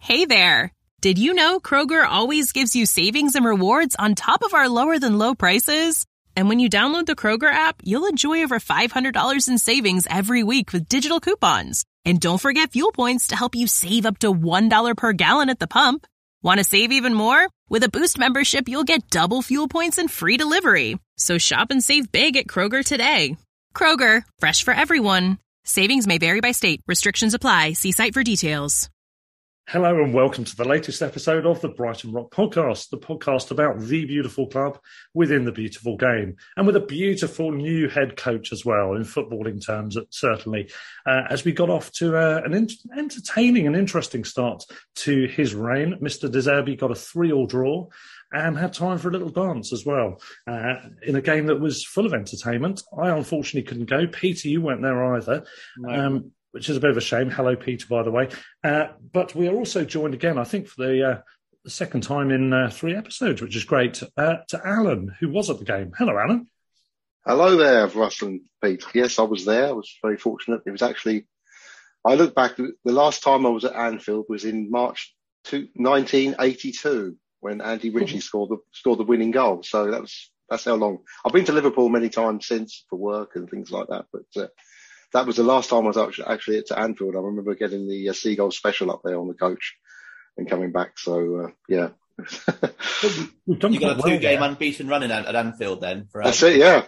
Hey there! Did you know Kroger always gives you savings and rewards on top of our lower-than-low prices? And when you download the Kroger app, you'll enjoy over $500 in savings every week with digital coupons. And don't forget fuel points to help you save up to $1 per gallon at the pump. Want to save even more? With a Boost membership, you'll get double fuel points and free delivery. So shop and save big at Kroger today. Kroger, fresh for everyone. Savings may vary by state. Restrictions apply. See site for details. Hello and welcome to the latest episode of the Brighton Rock Podcast, the podcast about the beautiful club within the beautiful game, and with a beautiful new head coach as well, in footballing terms, certainly, as we got off to an entertaining and interesting start to his reign. Mr. De Zerbi got a 3-3 draw and had time for a little dance as well, in a game that was full of entertainment. I unfortunately couldn't go. Peter, you weren't there either. No. Which is a bit of a shame. Hello, Peter, by the way. But we are also joined again, I think, for the second time in 3 episodes, which is great, to Alan, who was at the game. Hello, Alan. Hello there, Russell and Pete. Yes, I was there. I was very fortunate. It was actually, I look back, the last time I was at Anfield was in March 1982, when Andy Ritchie scored the winning goal. So that's how long. I've been to Liverpool many times since for work and things like that, but that was the last time I was actually at Anfield. I remember getting the Seagull special up there on the coach and coming back. So, yeah. You got a 2-game unbeaten run at Anfield then? That's it, yeah.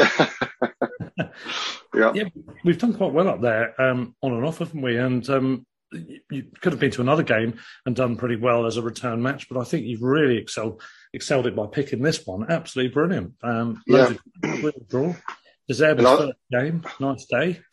Yeah, we've done quite well up there, on and off, haven't we? And you could have been to another game and done pretty well as a return match, but I think you've really excelled it by picking this one. Absolutely brilliant. Loads of draw. De Zerbi's first game, nice day.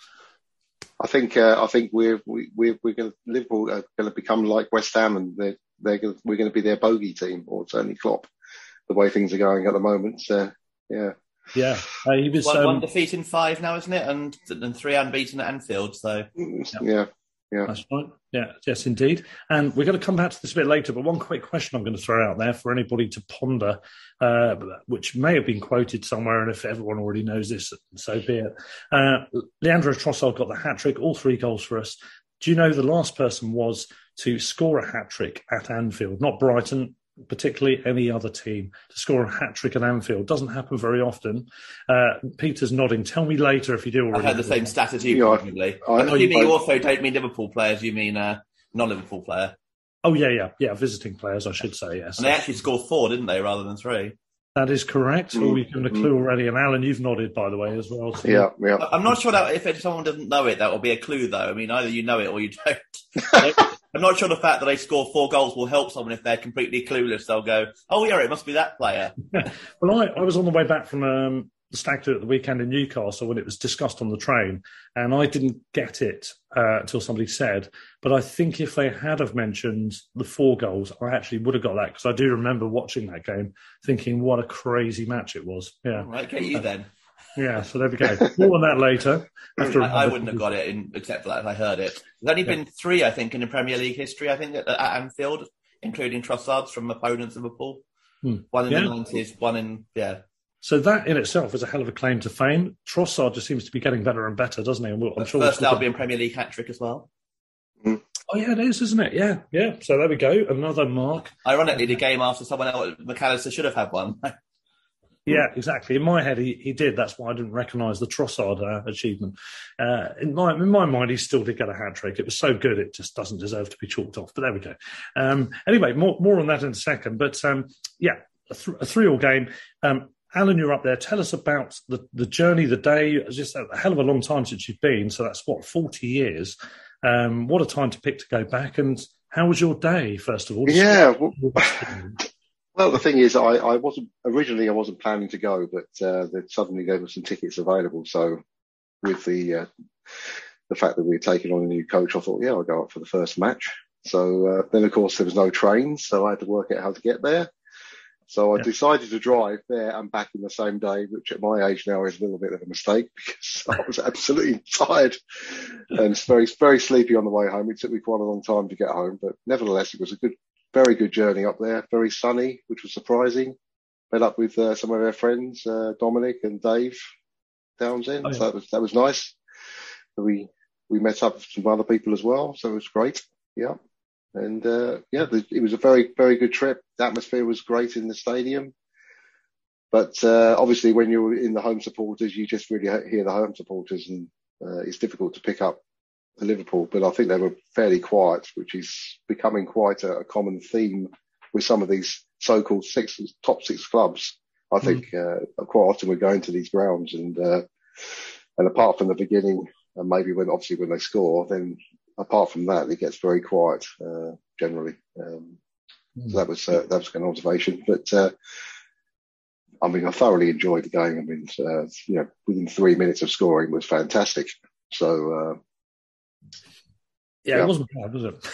I think we're going Liverpool are going to become like West Ham, and we're going to be their bogey team, or certainly Klopp. The way things are going at the moment, yeah. Yeah, he was one defeat in 5 now, isn't it? And 3 unbeaten at Anfield. So yeah. That's right. Yeah, yes, indeed. And we're going to come back to this a bit later, but one quick question I'm going to throw out there for anybody to ponder, which may have been quoted somewhere, and if everyone already knows this, so be it. Leandro Trossard got the hat-trick, all 3 goals for us. Do you know the last person was to score a hat-trick at Anfield? Not Brighton, particularly any other team, to score a hat-trick at Anfield. Doesn't happen very often. Peter's nodding. Tell me later if you do already. I've heard the same stat as you, probably. You also don't mean Liverpool players, you mean non-Liverpool player. Oh, yeah, visiting players, I should say, yes. And they actually scored 4, didn't they, rather than 3? That is correct. We've given a clue already. And Alan, you've nodded, by the way, as well. So. Yeah. I'm not sure that if someone doesn't know it, that will be a clue, though. I mean, either you know it or you don't. I'm not sure the fact that they score 4 goals will help someone if they're completely clueless. They'll go, oh, yeah, it must be that player. Well, I was on the way back from the Stag Do at the weekend in Newcastle when it was discussed on the train, and I didn't get it until somebody said. But I think if they had have mentioned the 4 goals, I actually would have got that, because I do remember watching that game thinking what a crazy match it was. Yeah. All right, get you then. Yeah, so there we go. More on that later. I wouldn't have got it except for that if I heard it. There's only been 3, I think, in the Premier League history, I think, at Anfield, including Trossard's from opponents of Liverpool. One in the 90s, one in, So that in itself is a hell of a claim to fame. Trossard just seems to be getting better and better, doesn't he? I'm sure first Albion Premier League hat-trick as well. Oh, yeah, it is, isn't it? Yeah. So there we go. Another mark. Ironically, the game after someone else, McAllister should have had one. Yeah, exactly. In my head, he did. That's why I didn't recognise the Trossard achievement. In my mind, he still did get a hat-trick. It was so good, it just doesn't deserve to be chalked off. But there we go. Anyway, more on that in a second. But, a 3-3 game. Alan, you're up there. Tell us about the journey, the day. It's just a hell of a long time since you've been. So that's, 40 years. What a time to pick to go back. And how was your day, first of all? Yeah. Well, the thing is, I wasn't planning to go, but they suddenly gave us some tickets available. So with the fact that we were taking on a new coach, I thought, I'll go up for the first match. So then, of course, there was no trains, so I had to work out how to get there. So I decided to drive there and back in the same day, which at my age now is a little bit of a mistake because I was absolutely tired and very, very sleepy on the way home. It took me quite a long time to get home, but nevertheless, it was a very good journey up there. Very sunny, which was surprising. Met up with some of our friends, Dominic and Dave Townsend. Oh, yeah. So that was nice. We met up with some other people as well, so it was great. Yeah. And it was a very, very good trip. The atmosphere was great in the stadium. But obviously, when you're in the home supporters, you just really hear the home supporters, and it's difficult to pick up the Liverpool. But I think they were fairly quiet, which is becoming quite a common theme with some of these so-called top six clubs. I think quite often we're going to these grounds, and apart from the beginning, and maybe when they score, then apart from that, it gets very quiet generally. So that was an observation, but. I thoroughly enjoyed the game. Within 3 minutes of scoring was fantastic. So, it wasn't bad, was it?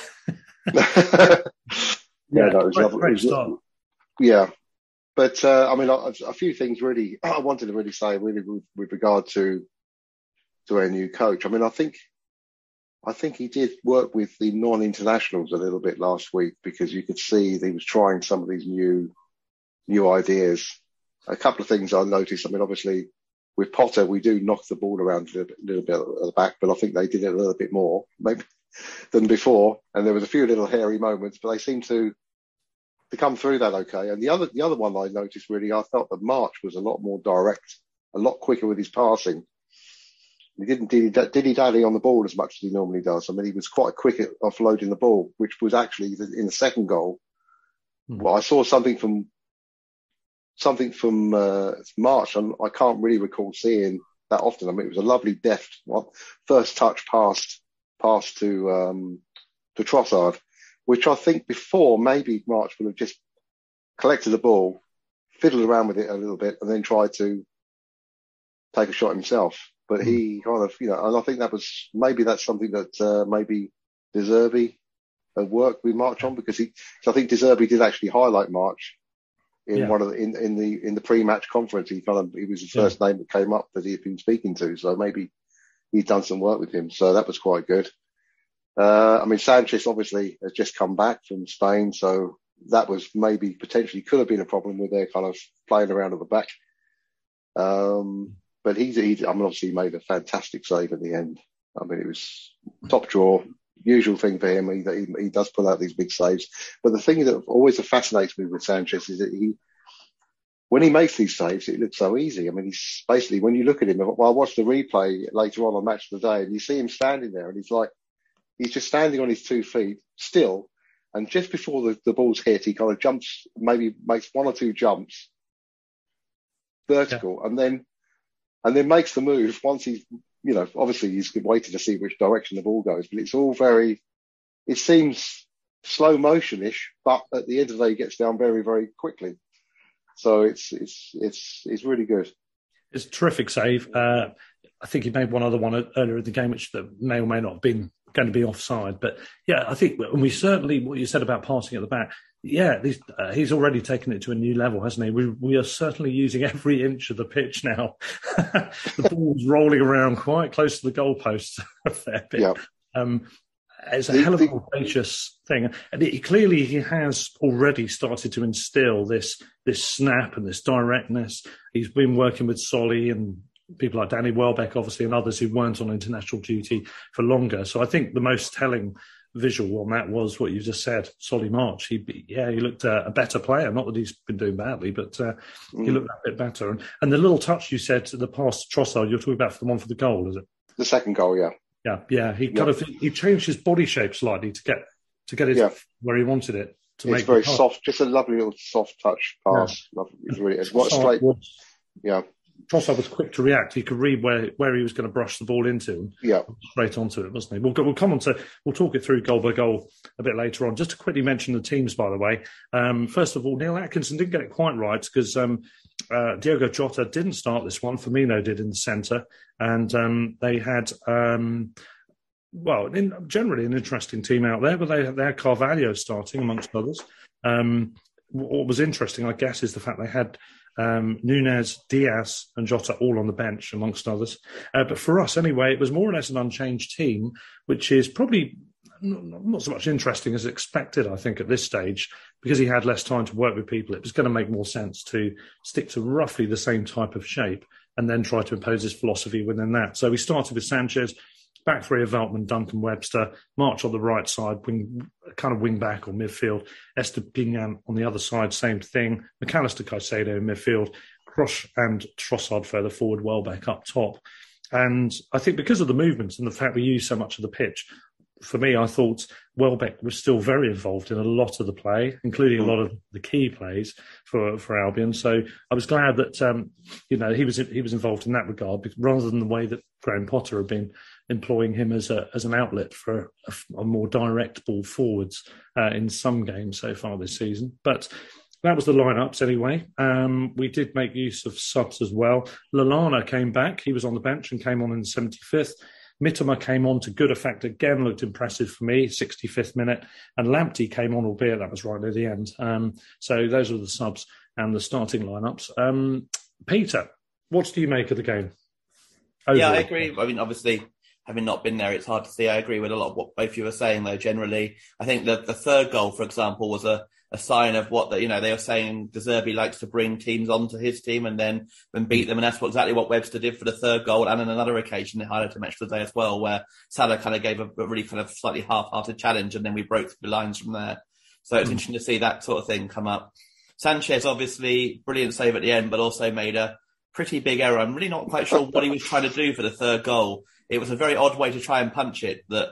It was lovely. Great start. Yeah. But, a few things really, I wanted to really say really with regard to our new coach. I think he did work with the non-internationals a little bit last week, because you could see that he was trying some of these new ideas. A couple of things I noticed. Obviously, with Potter, we do knock the ball around a little bit at the back, but I think they did it a little bit more maybe than before. And there was a few little hairy moments, but they seemed to come through that okay. And the other one I noticed really, I felt that March was a lot more direct, a lot quicker with his passing. He didn't dilly-dally on the ball as much as he normally does. He was quite quick at offloading the ball, which was actually in the second goal. Well, I saw something from March, and I can't really recall seeing that often. It was a lovely deft first touch pass to Trossard, which I think before maybe March would have just collected the ball, fiddled around with it a little bit, and then tried to take a shot himself. But he kind of, and I think that's something that maybe De Zerbi had worked with March on, because I think De Zerbi did actually highlight March. In one of the pre-match conference, he was the first name that came up that he had been speaking to. So maybe he'd done some work with him. So that was quite good. Sanchez obviously has just come back from Spain, so that was maybe potentially could have been a problem with their kind of playing around at the back. But he obviously made a fantastic save at the end. It was top draw. Usual thing for him, he does pull out these big saves. But the thing that always fascinates me with Sanchez is that when he makes these saves, it looks so easy. He's basically, when you look at him, I watched the replay later on Match of the Day, and you see him standing there, and he's just standing on his 2 feet still, and just before the ball's hit, he kind of jumps, maybe makes 1 or 2 jumps vertical, and then makes the move once he's, obviously he's waiting to see which direction the ball goes, but it's all it seems slow motion-ish, but at the end of the day, he gets down very, very quickly. So it's really good. It's a terrific save. I think he made one other one earlier in the game, which may or may not have been going to be offside. But yeah, I think, and we certainly, what you said about passing at the back, he's already taken it to a new level, hasn't he? We are certainly using every inch of the pitch now. The ball's rolling around quite close to the goalpost a fair bit. Yeah. It's a hell of a audacious thing. And he has already started to instill this snap and this directness. He's been working with Solly and people like Danny Welbeck, obviously, and others who weren't on international duty for longer. So I think the most telling visual on that was what you just said, Solly March. He looked a better player. Not that he's been doing badly, but he looked a bit better. And the little touch you said to the pass to Trossard, you're talking about for the one for the goal, is it? The second goal, yeah. Yeah. He changed his body shape slightly to get it where he wanted it. It's very soft, just a lovely little soft touch pass. Yeah. It's straight. Yeah. Trossard was quick to react. He could read where he was going to brush the ball into. Straight onto it, wasn't he? We'll talk it through goal by goal a bit later on. Just to quickly mention the teams, by the way. First of all, Neil Atkinson didn't get it quite right because Diogo Jota didn't start this one. Firmino did in the centre. And they had, generally an interesting team out there, but they had Carvalho starting amongst others. What was interesting, I guess, is the fact they had Nunez, Diaz and Jota all on the bench, amongst others. But for us, anyway, it was more or less an unchanged team, which is probably not so much interesting as expected, I think, at this stage, because he had less time to work with people. It was going to make more sense to stick to roughly the same type of shape and then try to impose his philosophy within that. So we started with Sanchez, back three of Veltman, Duncan, Webster, March on the right side, wing back or midfield, Estupiñán on the other side, same thing, McAllister, Caicedo in midfield, Kroos and Trossard further forward, Welbeck up top. And I think because of the movements and the fact we use so much of the pitch, for me, I thought Welbeck was still very involved in a lot of the play, including a lot of the key plays for Albion. So I was glad that he was involved in that regard, rather than the way that Graham Potter had been employing him as an outlet for a more direct ball forwards in some games so far this season. But that was the lineups anyway. We did make use of subs as well. Lallana came back. He was on the bench and came on in the 75th. Mitoma came on to good effect again, looked impressive for me, 65th minute. And Lamptey came on, albeit that was right near the end. So those were the subs and the starting lineups. Peter, what do you make of the game? Overall? Yeah, I agree. I mean, obviously, having not been there, it's hard to see. I agree with a lot of what both you were saying, though, generally. I think that the third goal, for example, was a sign of what they were saying. De Zerbi likes to bring teams onto his team and then beat them, and that's exactly what Webster did for the third goal. And on another occasion, they highlighted a match today as well, where Salah kind of gave a really kind of slightly half-hearted challenge, and then we broke the lines from there. So it's interesting to see that sort of thing come up. Sanchez, obviously, brilliant save at the end, but also made a pretty big error. I'm really not quite sure what he was trying to do for the third goal. It was a very odd way to try and punch it. That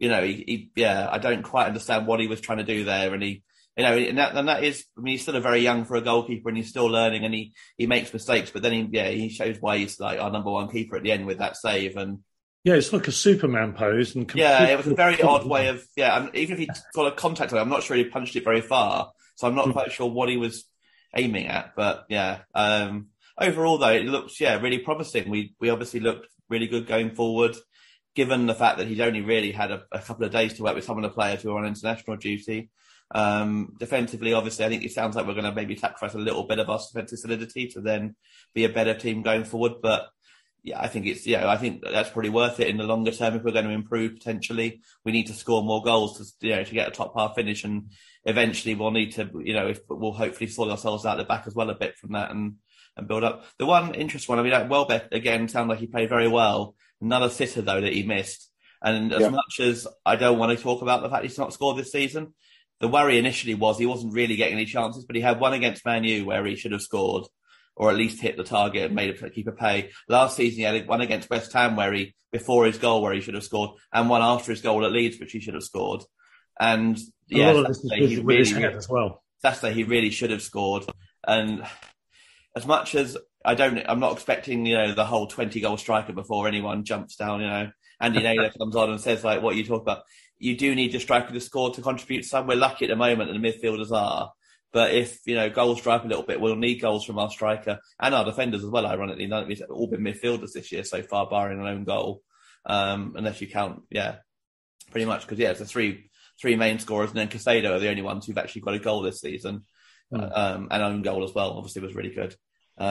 I don't quite understand what he was trying to do there, and that is, I mean, he's still very young for a goalkeeper, and he's still learning, and he makes mistakes. But then he shows why he's like our number one keeper at the end with that save. And yeah, it's like a Superman pose. And it was a very odd way of even if he got a contact on it, I'm not sure he punched it very far. So I'm not quite sure what he was aiming at. But overall though, it looks really promising. We obviously looked really good going forward, given the fact that he's only really had a couple of days to work with some of the players who are on international duty. Defensively, obviously, I think it sounds like we're going to maybe sacrifice a little bit of our defensive solidity to then be a better team going forward. But I think I think that's probably worth it in the longer term if we're going to improve potentially. We need to score more goals to get a top half finish, and eventually we'll need to we'll hopefully sort ourselves out the back as well a bit from that and build up. The one interesting one, I mean, Welbeck again sounded like he played very well. Another sitter though that he missed, and as much as I don't want to talk about the fact he's not scored this season, the worry initially was he wasn't really getting any chances, but he had one against Man U where he should have scored, or at least hit the target and made a keeper pay. Last season he had one against West Ham before his goal where he should have scored, and one after his goal at Leeds which he should have scored. And Saturday he really should have scored. And as much as I'm not expecting the whole 20-goal striker before anyone jumps down. Andy Naylor comes on and says like what you talk about. You do need the striker to score to contribute some. We're lucky at the moment that the midfielders are. But if, goals dry up a little bit, we'll need goals from our striker and our defenders as well, ironically. None of these have all been midfielders this year so far, barring an own goal. Unless you count, pretty much. Because, it's the three main scorers, and then Caicedo are the only ones who've actually got a goal this season. And own goal as well, obviously, was really good.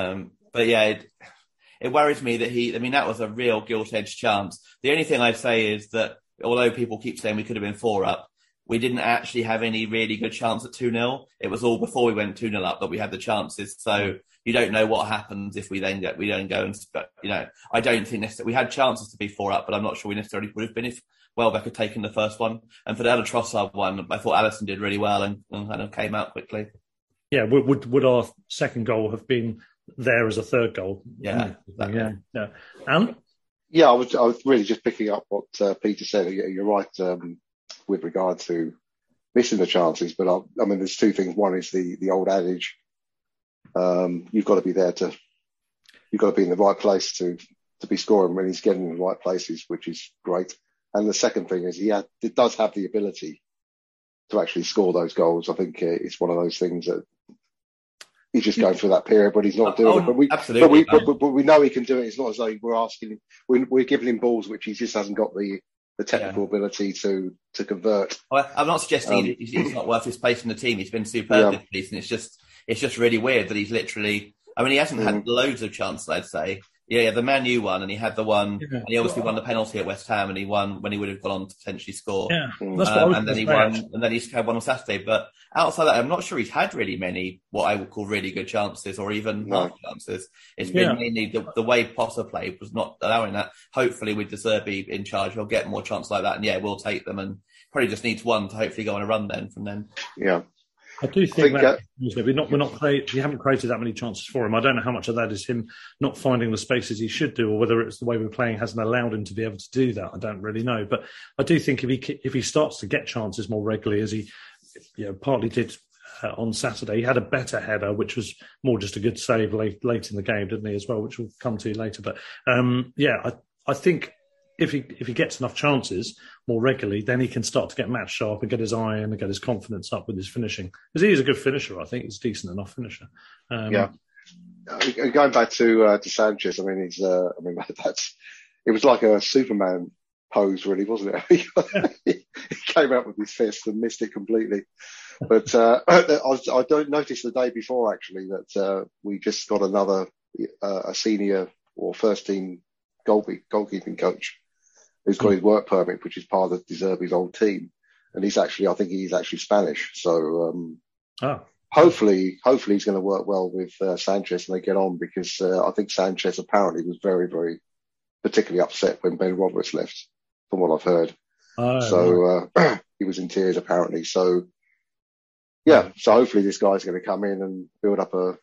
It worries me that that was a real gilt-edged chance. The only thing I'd say is that although people keep saying we could have been 4 up, we didn't actually have any really good chance at 2-0. It was all before we went 2-0 up that we had the chances. So you don't know what happens if we don't go and, I don't think necessarily we had chances to be 4 up, but I'm not sure we necessarily would have been if Welbeck had taken the first one. And for the other Trossard one, I thought Alisson did really well and kind of came out quickly. Yeah, would our second goal have been there as a third goal? Yeah. Exactly. Yeah. Alan? Yeah, I was really just picking up what Peter said. You're right with regard to missing the chances, but I mean, there's two things. One is the old adage: you've got to be there you've got to be in the right place to be scoring when he's getting in the right places, which is great. And the second thing is he does have the ability to actually score those goals. I think it's one of those things that he's just going through that period, but he's not doing it. But we know he can do it. It's not as though we're giving him balls which he just hasn't got the technical ability to convert. Well, I'm not suggesting he's not worth his place in the team. He's been superb this season. It's just really weird that he's literally. I mean, he hasn't had loads of chances, I'd say, Yeah, the Man U one, and he had the one, and he obviously won the penalty at West Ham, and he won when he would have gone on to potentially score. Yeah, that's what I was and then he won, and then he had one on Saturday. But outside that, I'm not sure he's had really many what I would call really good chances, or even half chances. It's been mainly the way Potter played was not allowing that. Hopefully, with De Zerbi in charge, he'll get more chances like that, and we'll take them, and probably just needs one to hopefully go on a run then from then. Yeah. I do think that we haven't created that many chances for him. I don't know how much of that is him not finding the spaces he should do, or whether it's the way we're playing hasn't allowed him to be able to do that. I don't really know, but I do think if he starts to get chances more regularly, as he partly did on Saturday, he had a better header, which was more just a good save late in the game, didn't he, as well, which we'll come to later. But I think if he gets enough chances more regularly, then he can start to get match sharp and get his eye in and get his confidence up with his finishing. Because he is a good finisher, I think. He's a decent enough finisher. Going back to Sanchez, it was like a Superman pose, really, wasn't it? He came out with his fist and missed it completely. But I don't notice the day before, actually, that we just got another a senior or first team goalkeeping coach who's got his work permit, which is part of De Zerbi's old team, and I think he's actually Spanish. So hopefully he's going to work well with Sanchez and they get on, because I think Sanchez apparently was very, very particularly upset when Ben Roberts left, from what I've heard. He was in tears apparently. So so hopefully this guy's going to come in and build up a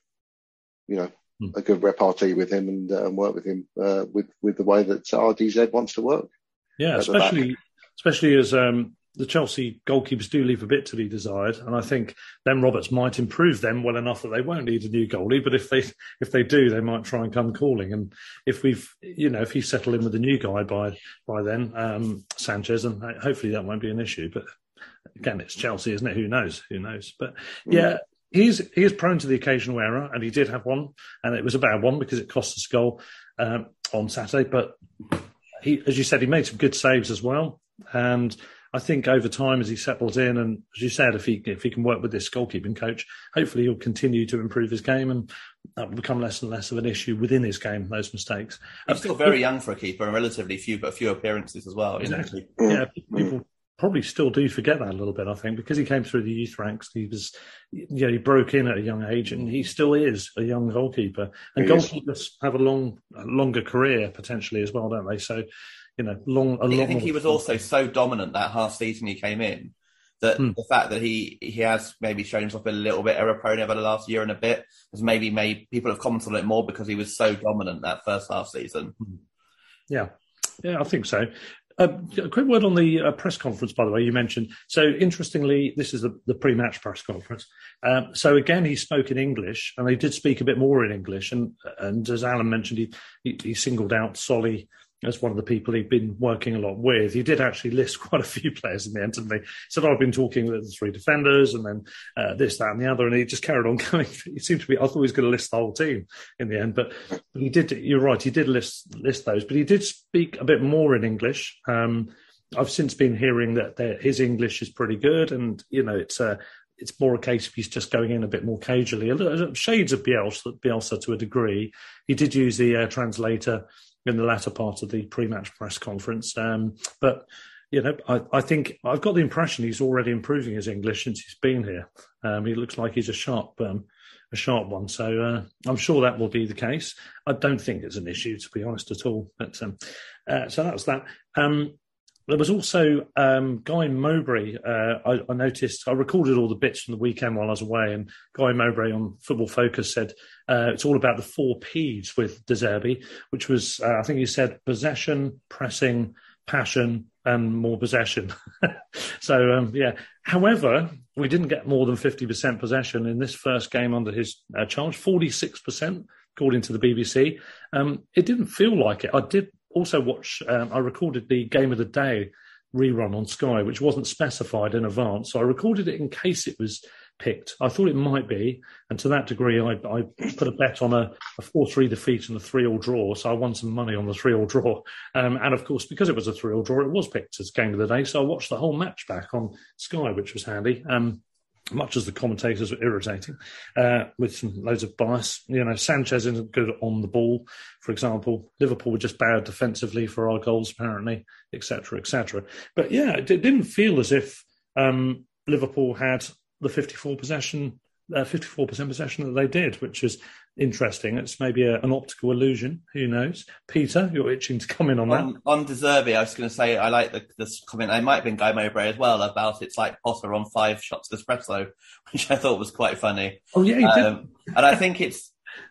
good repartee with him and work with him with the way that RDZ wants to work. Yeah, especially as the Chelsea goalkeepers do leave a bit to be desired, and I think Ben Roberts might improve them well enough that they won't need a new goalie. But if they do, they might try and come calling. And if he settled in with the new guy by then, Sanchez, and hopefully that won't be an issue. But again, it's Chelsea, isn't it? Who knows? But he is prone to the occasional error, and he did have one, and it was a bad one because it cost us a goal on Saturday. But he, as you said, he made some good saves as well, and I think over time, as he settles in, and as you said, if he can work with this goalkeeping coach, hopefully he'll continue to improve his game, and that will become less and less of an issue within his game, those mistakes. He's still very young for a keeper, and relatively few appearances as well. Exactly. Yeah, people probably still do forget that a little bit, I think, because he came through the youth ranks. He was, he broke in at a young age, and he still is a young goalkeeper. And goalkeepers have a longer career potentially as well, don't they? So, I think he was also so dominant that half season he came in that the fact that he has maybe shown himself a little bit error prone over the last year and a bit has maybe made people have commented on it more because he was so dominant that first half season. Yeah, I think so. A quick word on the press conference, by the way, you mentioned. So interestingly, this is the pre-match press conference. So again, he spoke in English, and they did speak a bit more in English. And as Alan mentioned, he singled out Solly as one of the people he'd been working a lot with. He did actually list quite a few players in the end, didn't he? He said, I've been talking with the three defenders, and then this, that, and the other, and he just carried on going. It seemed to be, I thought he was going to list the whole team in the end, but he did, you're right, he did list those, but he did speak a bit more in English. I've since been hearing that his English is pretty good, and, it's more a case of he's just going in a bit more cagely, shades of Bielsa to a degree. He did use the translator in the latter part of the pre-match press conference. But, I think I've got the impression he's already improving his English since he's been here. He looks like he's a sharp one. So I'm sure that will be the case. I don't think it's an issue, to be honest, at all. But so that was that. There was also Guy Mowbray. I noticed, I recorded all the bits from the weekend while I was away, and Guy Mowbray on Football Focus said it's all about the 4 Ps with De Zerbi, which was, I think he said, possession, pressing, passion, and more possession. So, However, we didn't get more than 50% possession in this first game under his charge, 46%, according to the BBC. It didn't feel like it. I did also watch, I recorded the Game of the Day rerun on Sky, which wasn't specified in advance. So I recorded it in case it was picked. I thought it might be. And to that degree, I put a bet on a 4-3 defeat and a 3-3 draw. So I won some money on the 3-3 draw. And of course, because it was a 3-3 draw, it was picked as Game of the Day. So I watched the whole match back on Sky, which was handy. much as the commentators were irritating, with some loads of bias. Sanchez isn't good on the ball, for example. Liverpool were just bad defensively for our goals, apparently, etc., etc. But yeah, it didn't feel as if Liverpool had the 54% possession that they did, which is interesting. It's maybe an optical illusion. Who knows? Peter, you're itching to come in on that. On De Zerbi, I was going to say I like this comment. I might have been Guy Mowbray as well about it's like Potter on 5 shots of espresso, which I thought was quite funny. Oh yeah, he did. And I think it's.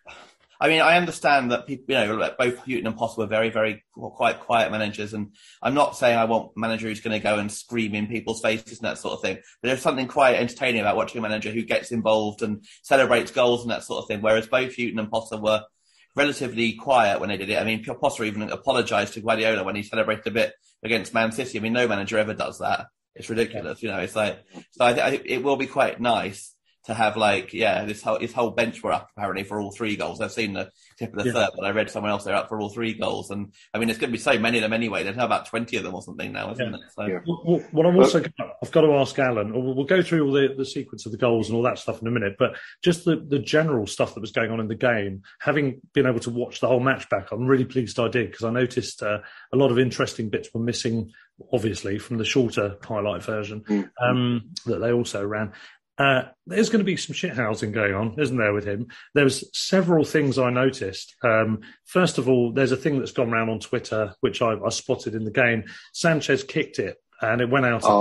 I mean, I understand that people, like both Hughton and Potter were very, very quite quiet managers, and I'm not saying I want a manager who's going to go and scream in people's faces and that sort of thing. But there's something quite entertaining about watching a manager who gets involved and celebrates goals and that sort of thing. Whereas both Hughton and Potter were relatively quiet when they did it. I mean, Potter even apologised to Guardiola when he celebrated a bit against Man City. I mean, no manager ever does that. It's ridiculous, It's like, so I it will be quite nice to have this whole bench were up apparently for all 3 goals. I've seen the tip of the third, but I read somewhere else they're up for all 3 goals. And I mean, there's going to be so many of them anyway. There's about 20 of them or something now, isn't it? So. Yeah. Well, what I'm also I've got to ask Alan. We'll go through all the sequence of the goals and all that stuff in a minute, but just the general stuff that was going on in the game, having been able to watch the whole match back, I'm really pleased I did, because I noticed a lot of interesting bits were missing, obviously, from the shorter highlight version that they also ran. There's going to be some shithousing going on, isn't there, with him? There was several things I noticed. First of all, there's a thing that's gone around on Twitter, which I spotted in the game. Sanchez kicked it, and it went out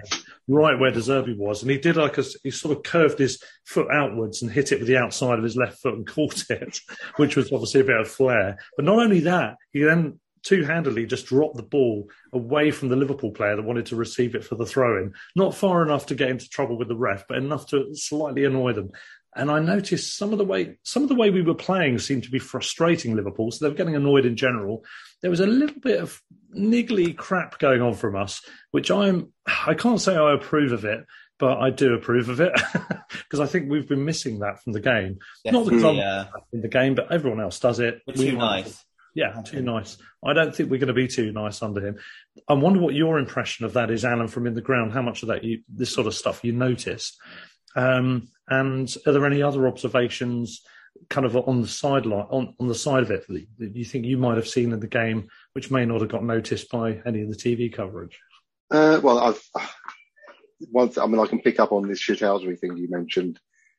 right where De Zerbi was. And he did he sort of curved his foot outwards and hit it with the outside of his left foot and caught it, which was obviously a bit of flair. But not only that, he then two-handedly just dropped the ball away from the Liverpool player that wanted to receive it for the throw-in. Not far enough to get into trouble with the ref, but enough to slightly annoy them. And I noticed some of the way we were playing seemed to be frustrating Liverpool, so they were getting annoyed in general. There was a little bit of niggly crap going on from us, which I can't say I approve of it, but I do approve of it, because I think we've been missing that from the game. Definitely, not the club in the game, but everyone else does it. We're too nice. Yeah, too nice. I don't think we're going to be too nice under him. I wonder what your impression of that is, Alan, from in the ground. How much of that this sort of stuff you noticed? And are there any other observations kind of on the sideline, on the side of it, that you think you might have seen in the game, which may not have got noticed by any of the TV coverage? Well, I can pick up on this shithousery thing you mentioned.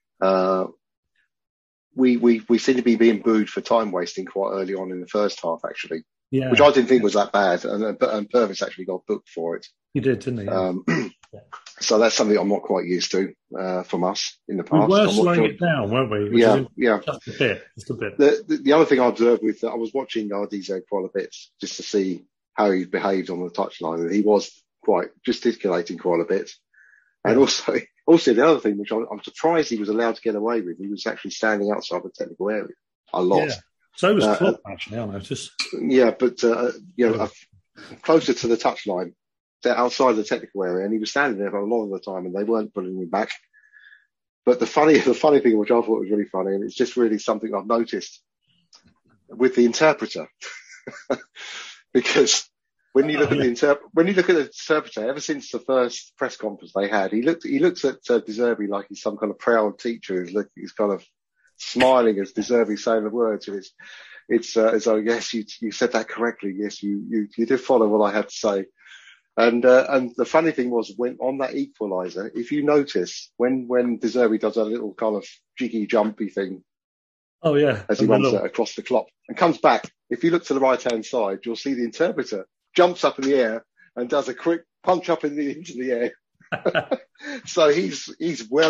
We seem to be being booed for time wasting quite early on in the first half, actually, which I didn't think was that bad. And Purvis actually got booked for it. He did, didn't he? So that's something I'm not quite used to from us in the past. We were slowing it down, weren't we? Yeah. Just a bit. The other thing I observed I was watching RDZ quite a bit just to see how he behaved on the touchline, and he was quite gesticulating quite a bit. And also the other thing, which I'm surprised he was allowed to get away with, he was actually standing outside the technical area a lot. Yeah. So was Klopp, actually, I noticed. Yeah, but closer to the touchline, outside the technical area, and he was standing there for a lot of the time, and they weren't putting him back. But the funny thing, which I thought was really funny, and it's just really something I've noticed with the interpreter, because when you look at the interpreter, ever since the first press conference they had, he looks at De Zerbi like he's some kind of proud teacher who's kind of smiling as De Zerbi saying the words. It's yes, you said that correctly. Yes, you did follow what I had to say. And the funny thing was, when on that equaliser, if you notice when De Zerbi does a little kind of jiggy jumpy thing, as he runs across the clock and comes back, if you look to the right hand side, you'll see the interpreter jumps up in the air and does a quick punch up into the air. So he's well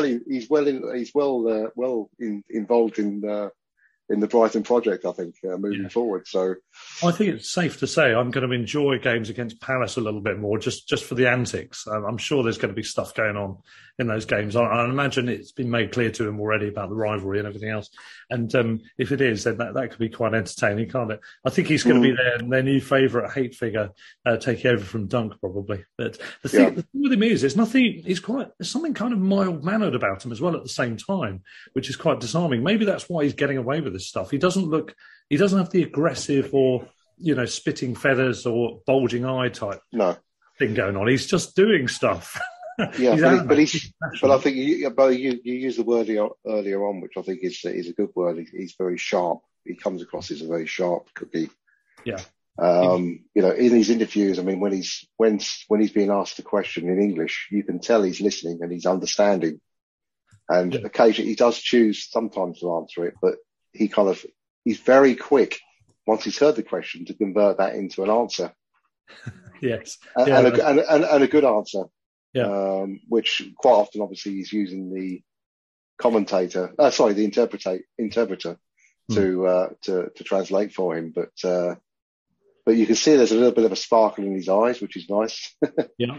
involved in the Brighton project, I think, moving forward. So I think it's safe to say I'm going to enjoy games against Palace a little bit more, just for the antics. I'm sure there's going to be stuff going on in those games. I imagine it's been made clear to him already about the rivalry and everything else. And if it is, then that could be quite entertaining, can't it? I think he's going to be their new favourite hate figure, taking over from Dunk probably. But the thing with him is, there's something kind of mild-mannered about him as well at the same time, which is quite disarming. Maybe that's why he's getting away with this stuff. He doesn't have the aggressive or, spitting feathers or bulging eye type thing going on. He's just doing stuff. Yeah, but I think you used the word earlier on, which I think is a good word. He's very sharp. He comes across as a very sharp cookie. Yeah. In his interviews, I mean, when he's being asked a question in English, you can tell he's listening and he's understanding. And occasionally he does choose sometimes to answer it, but he's very quick once he's heard the question to convert that into an answer. Yes. And a good answer. Yeah. Which quite often, obviously, he's using the interpreter to translate for him. But you can see there's a little bit of a sparkle in his eyes, which is nice. Yeah.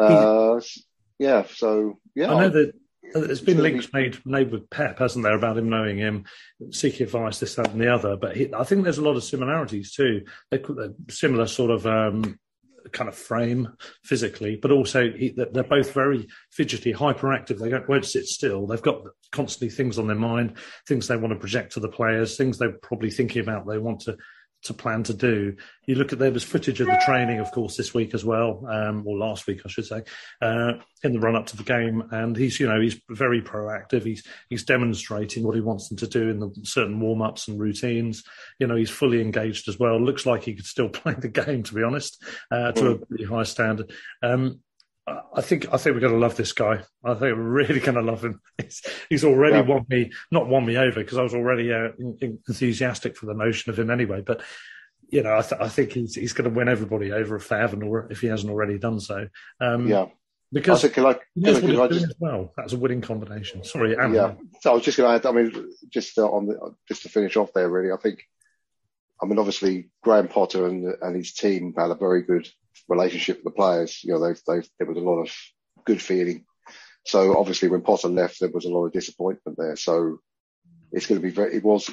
I know that there's been links made with Pep, hasn't there, about him knowing him, seeking advice, this, that, and the other. But I think there's a lot of similarities too. They're similar sort of kind of frame physically, but also they're both very fidgety, hyperactive. They won't sit still. They've got constantly things on their mind, things they want to project to the players, things they're probably thinking about they want to plan to do. You look at there was footage of the training, of course, this week as well, or last week, I should say, in the run up to the game. And he's very proactive. He's demonstrating what he wants them to do in the certain warm ups and routines. He's fully engaged as well. Looks like he could still play the game, to be honest, to a pretty high standard. I think we're going to love this guy. I think we're really going to love him. He's already not won me over because I was already enthusiastic for the notion of him anyway. But I think he's going to win everybody over if he hasn't already done so. Because he knows what he's doing as well. That's a winning combination. Sorry, Anne. Yeah. So I was just going to add. I mean, just to finish off there, really. Obviously Graham Potter and his team had a very good relationship with the players. There was a lot of good feeling. So obviously when Potter left, there was a lot of disappointment there. So it's going to be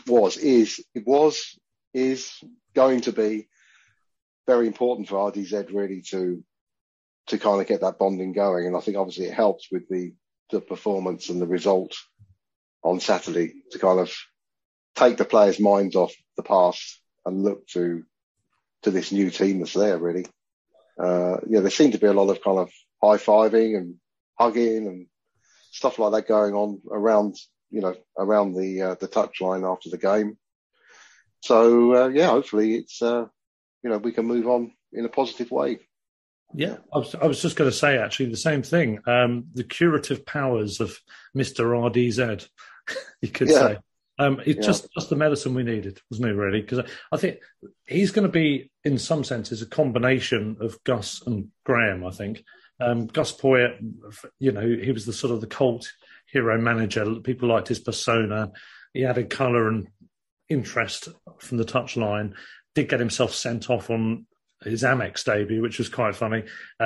is going to be very important for RDZ really to kind of get that bonding going. And I think obviously it helps with the performance and the result on Saturday to kind of take the players' minds off the past and look to this new team that's there really. There seemed to be a lot of kind of high-fiving and hugging and stuff like that going on around the touchline after the game. So, hopefully it's, we can move on in a positive way. Yeah, I was just going to say actually the same thing. The curative powers of Mr. RDZ, you could say. It's just the medicine we needed, wasn't it, really? Because I think he's going to be, in some senses, a combination of Gus and Graham, I think. Gus Poyet, he was the sort of the cult hero manager. People liked his persona. He added colour and interest from the touchline. Did get himself sent off on his Amex debut, which was quite funny.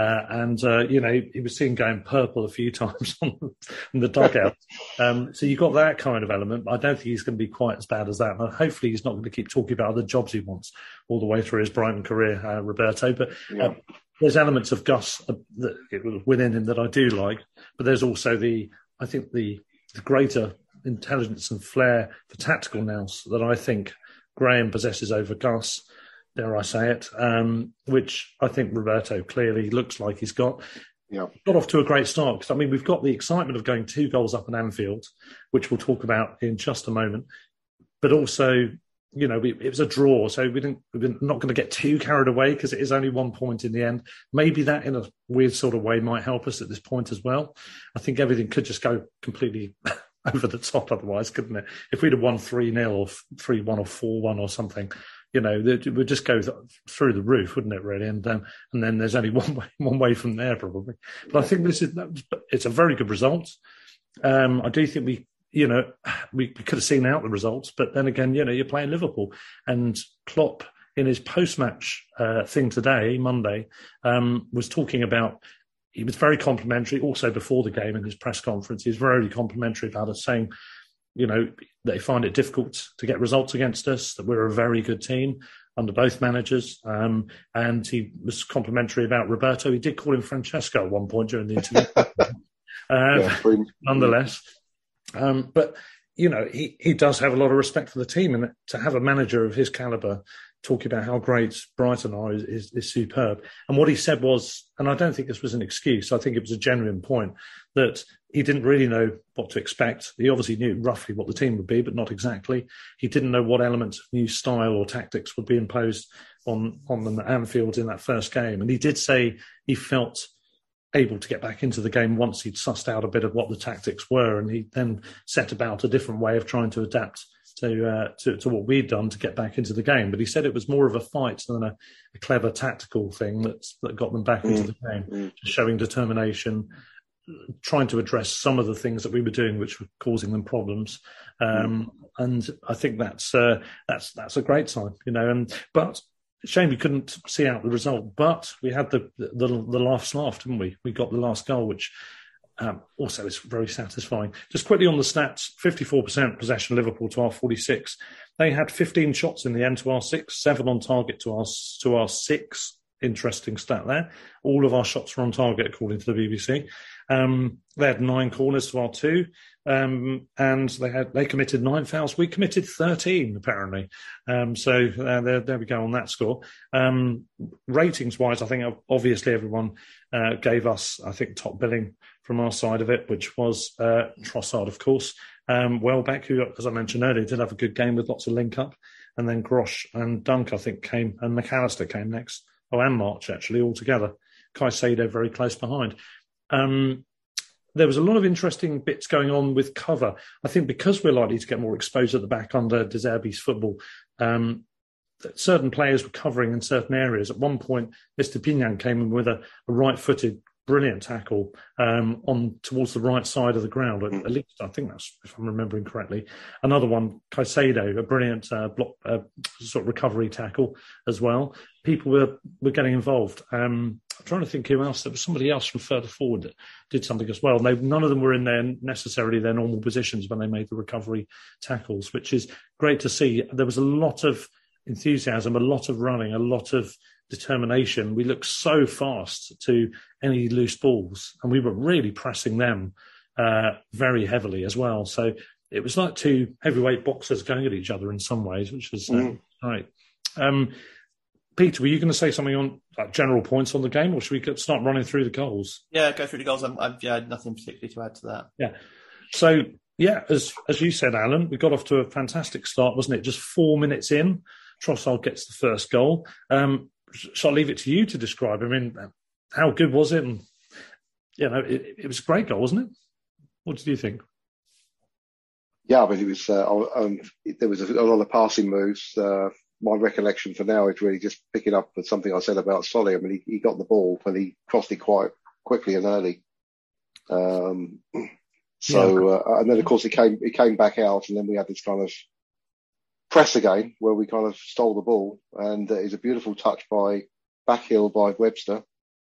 He was seen going purple a few times on the dugout. So you got that kind of element. I don't think he's going to be quite as bad as that. And hopefully he's not going to keep talking about other jobs he wants all the way through his Brighton career, Roberto. But there's elements of Gus within him that I do like. But there's also the greater intelligence and flair for tactical nous that I think Graham possesses over Gus. Dare I say it, which I think Roberto clearly looks like he's got. Yeah. Got off to a great start because, we've got the excitement of going 2 goals up at Anfield, which we'll talk about in just a moment. But also, it was a draw, so we're not going to get too carried away because it is only 1 point in the end. Maybe that in a weird sort of way might help us at this point as well. I think everything could just go completely over the top otherwise, couldn't it? If we'd have won 3-0 or 3-1 or 4-1 or something, it would just go through the roof, wouldn't it, really? And then there's only one way from there, probably. But I think it's a very good result. I do think we could have seen out the results, but then again, you're playing Liverpool. And Klopp, in his post-match thing today, Monday, was talking about, he was very complimentary, also before the game in his press conference. He was very complimentary about us, saying, they find it difficult to get results against us, that we're a very good team under both managers. And he was complimentary about Roberto. He did call him Francesco at one point during the interview. Nonetheless. But, he does have a lot of respect for the team. And to have a manager of his calibre talking about how great Brighton are is superb. And what he said was, and I don't think this was an excuse, I think it was a genuine point, that he didn't really know what to expect. He obviously knew roughly what the team would be, but not exactly. He didn't know what elements of new style or tactics would be imposed on them at Anfield in that first game. And he did say he felt able to get back into the game once he'd sussed out a bit of what the tactics were, and he then set about a different way of trying to adapt to what we'd done to get back into the game. But he said it was more of a fight than a clever tactical thing that got them back into the game, just showing determination, trying to address some of the things that we were doing which were causing them problems. And I think that's a great sign, but shame we couldn't see out the result, but we had the last laugh, didn't we? We got the last goal, which also is very satisfying. Just quickly on the stats, 54% possession Liverpool to our 46. They had 15 shots in the end to our 6, 7 on target to our 6. Interesting stat there. All of our shots were on target, according to the BBC. They had 9 corners to our 2, and they committed 9 fouls. We committed 13, apparently. So there we go on that score. Ratings-wise, I think obviously everyone gave us, I think, top billing from our side of it, which was Trossard, of course. Welbeck, who, as I mentioned earlier, did have a good game with lots of link-up. And then Grosh and Dunk, I think, came, and McAllister came next. Oh, and March, actually, all together. Caicedo very close behind. There was a lot of interesting bits going on with cover. I think because we're likely to get more exposed at the back under De Zerbi's football, certain players were covering in certain areas. At one point, Mr. Pignan came in with a right-footed, brilliant tackle on towards the right side of the ground. At least, I think that's, if I'm remembering correctly. Another one, Caicedo, a brilliant block, sort of recovery tackle as well. People were getting involved. I'm trying to think who else. There was somebody else from further forward that did something as well. None of them were in necessarily their normal positions when they made the recovery tackles, which is great to see. There was a lot of enthusiasm, a lot of running, a lot of determination. We looked so fast to any loose balls, and we were really pressing them very heavily as well. So it was like 2 heavyweight boxers going at each other in some ways, which was great. Peter, were you going to say something on general points on the game, or should we start running through the goals? Yeah, go through the goals. I had nothing particularly to add to that. Yeah. So, yeah, as you said, Alan, we got off to a fantastic start, wasn't it? Just 4 minutes in, Trossard gets the first goal. Shall I leave it to you to describe? I mean, how good was it? And, it was a great goal, wasn't it? What did you think? Yeah, I mean, it was. There was a lot of passing moves. My recollection for now is really just picking up with something I said about Solly. I mean, he got the ball when he crossed it quite quickly and early. And then of course it came back out, and then we had this kind of press again where we kind of stole the ball, and it's a beautiful touch by backheel by Webster,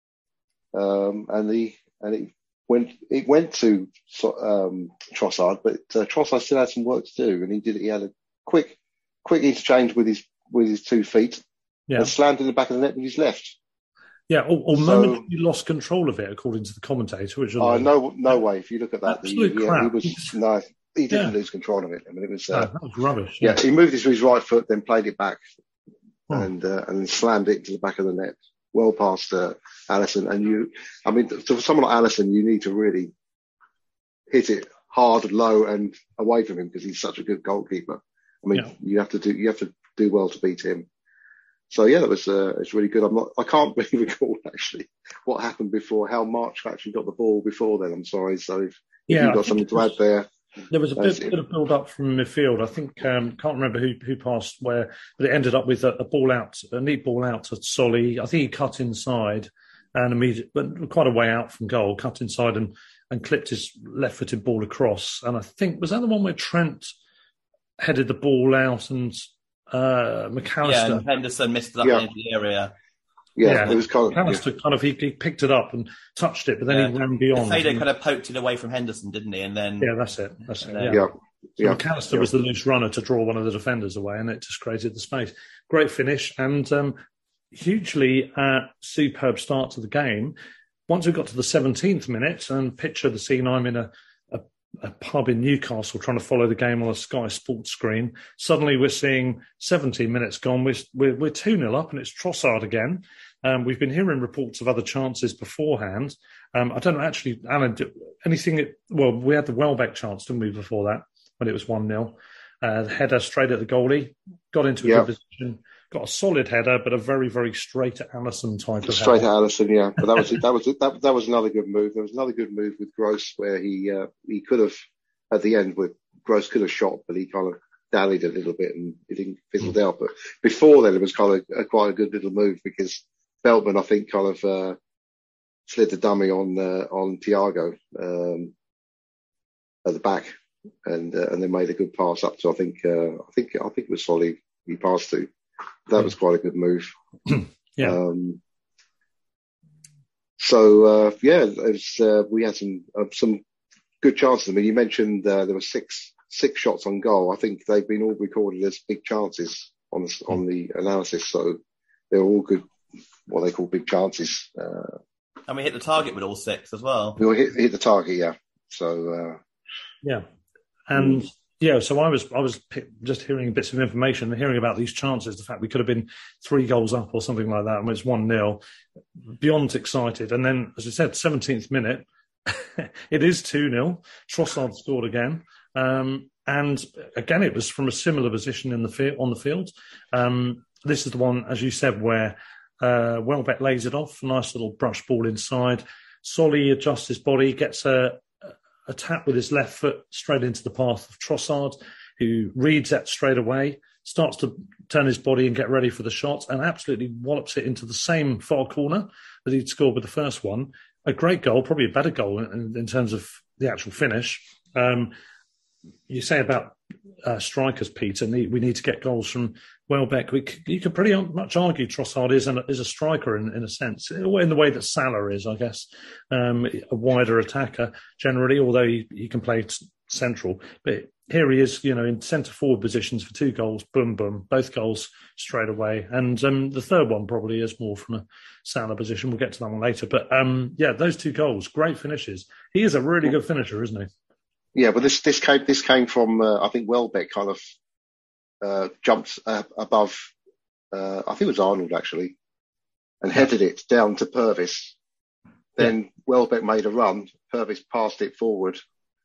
and it went to Trossard, but Trossard still had some work to do, and he had a quick interchange with his 2 feet, and slammed in the back of the net with his left. Yeah, or momentarily lost control of it, according to the commentator. Which no way. If you look at that, crap. He didn't lose control of it. I mean, it was that was rubbish. Yeah, he moved it to his right foot, then played it back, and then slammed it into the back of the net, well past Alisson. And for someone like Alisson, you need to really hit it hard, low, and away from him because he's such a good goalkeeper. I mean, you have to do well to beat him. So yeah, that was it's really good. I can't really recall actually what happened before, how March actually got the ball before then. I'm sorry. So if you've got something to add there. There was a bit of build up from midfield. I think can't remember who passed where, but it ended up with a neat ball out to Solly. I think he cut inside and but quite a way out from goal, cut inside and clipped his left-footed ball across. And I think was that the one where Trent headed the ball out and McAllister. Yeah, and Henderson missed it up into the area. Yeah, it was McAllister he picked it up and touched it, but then he ran beyond. Fado kind of poked it away from Henderson, didn't he? And then that's it. So McAllister was the loose runner to draw one of the defenders away, and it just created the space. Great finish and hugely superb start to the game. Once we got to the 17th minute, and picture the scene, I'm in a a pub in Newcastle trying to follow the game on a Sky Sports screen. Suddenly we're seeing 17 minutes gone. We're 2-0 up and it's Trossard again. We've been hearing reports of other chances beforehand. I don't know, actually, Alan, we had the Welbeck chance, didn't we, before that, when it was 1-0. The header straight at the goalie, got into a good position, got a solid header, but a very, very straight at Alisson type of straight header. at Alisson, yeah. But that was another good move. There was another good move with Gross where he could have, at the end, where Gross could have shot, but he kind of dallied a little bit and it didn't fizzle out. But before then, it was kind of quite a good little move because Veltman, I think, kind of slid the dummy on Thiago at the back, and then made a good pass up to I think it was Solly he passed to. That was quite a good move. Yeah. We had some good chances. I mean, you mentioned there were six shots on goal. I think they've been all recorded as big chances on the analysis, so they're all good. What they call big chances. And we hit the target with all 6 as well. We hit the target, yeah. So yeah, and so I was just hearing bits of information, hearing about these chances. The fact we could have been 3 goals up or something like that, and it's 1-0. Beyond excited, and then as I said, 17th minute, it is 2-0. Trossard scored again, and again it was from a similar position on the field. This is the one, as you said, where Welbeck lays it off, nice little brush ball inside. Solly adjusts his body, gets a tap with his left foot straight into the path of Trossard, who reads that straight away, starts to turn his body and get ready for the shot, and absolutely wallops it into the same far corner that he'd scored with the first one. A great goal, probably a better goal in terms of the actual finish. You say about strikers, Peter, we need to get goals from Welbeck. You could pretty much argue Trossard is a striker in a sense, in the way that Salah is, I guess, a wider attacker generally, although he can play central. But here he is, in centre-forward positions for 2 goals, boom, boom, both goals straight away. And the third one probably is more from a Salah position. We'll get to that one later. But, those 2 goals, great finishes. He is a really good finisher, isn't he? Yeah, but this came from I think Welbeck kind of jumped above I think it was Arnold actually, and headed it down to Purvis. Then Welbeck made a run. Purvis passed it forward,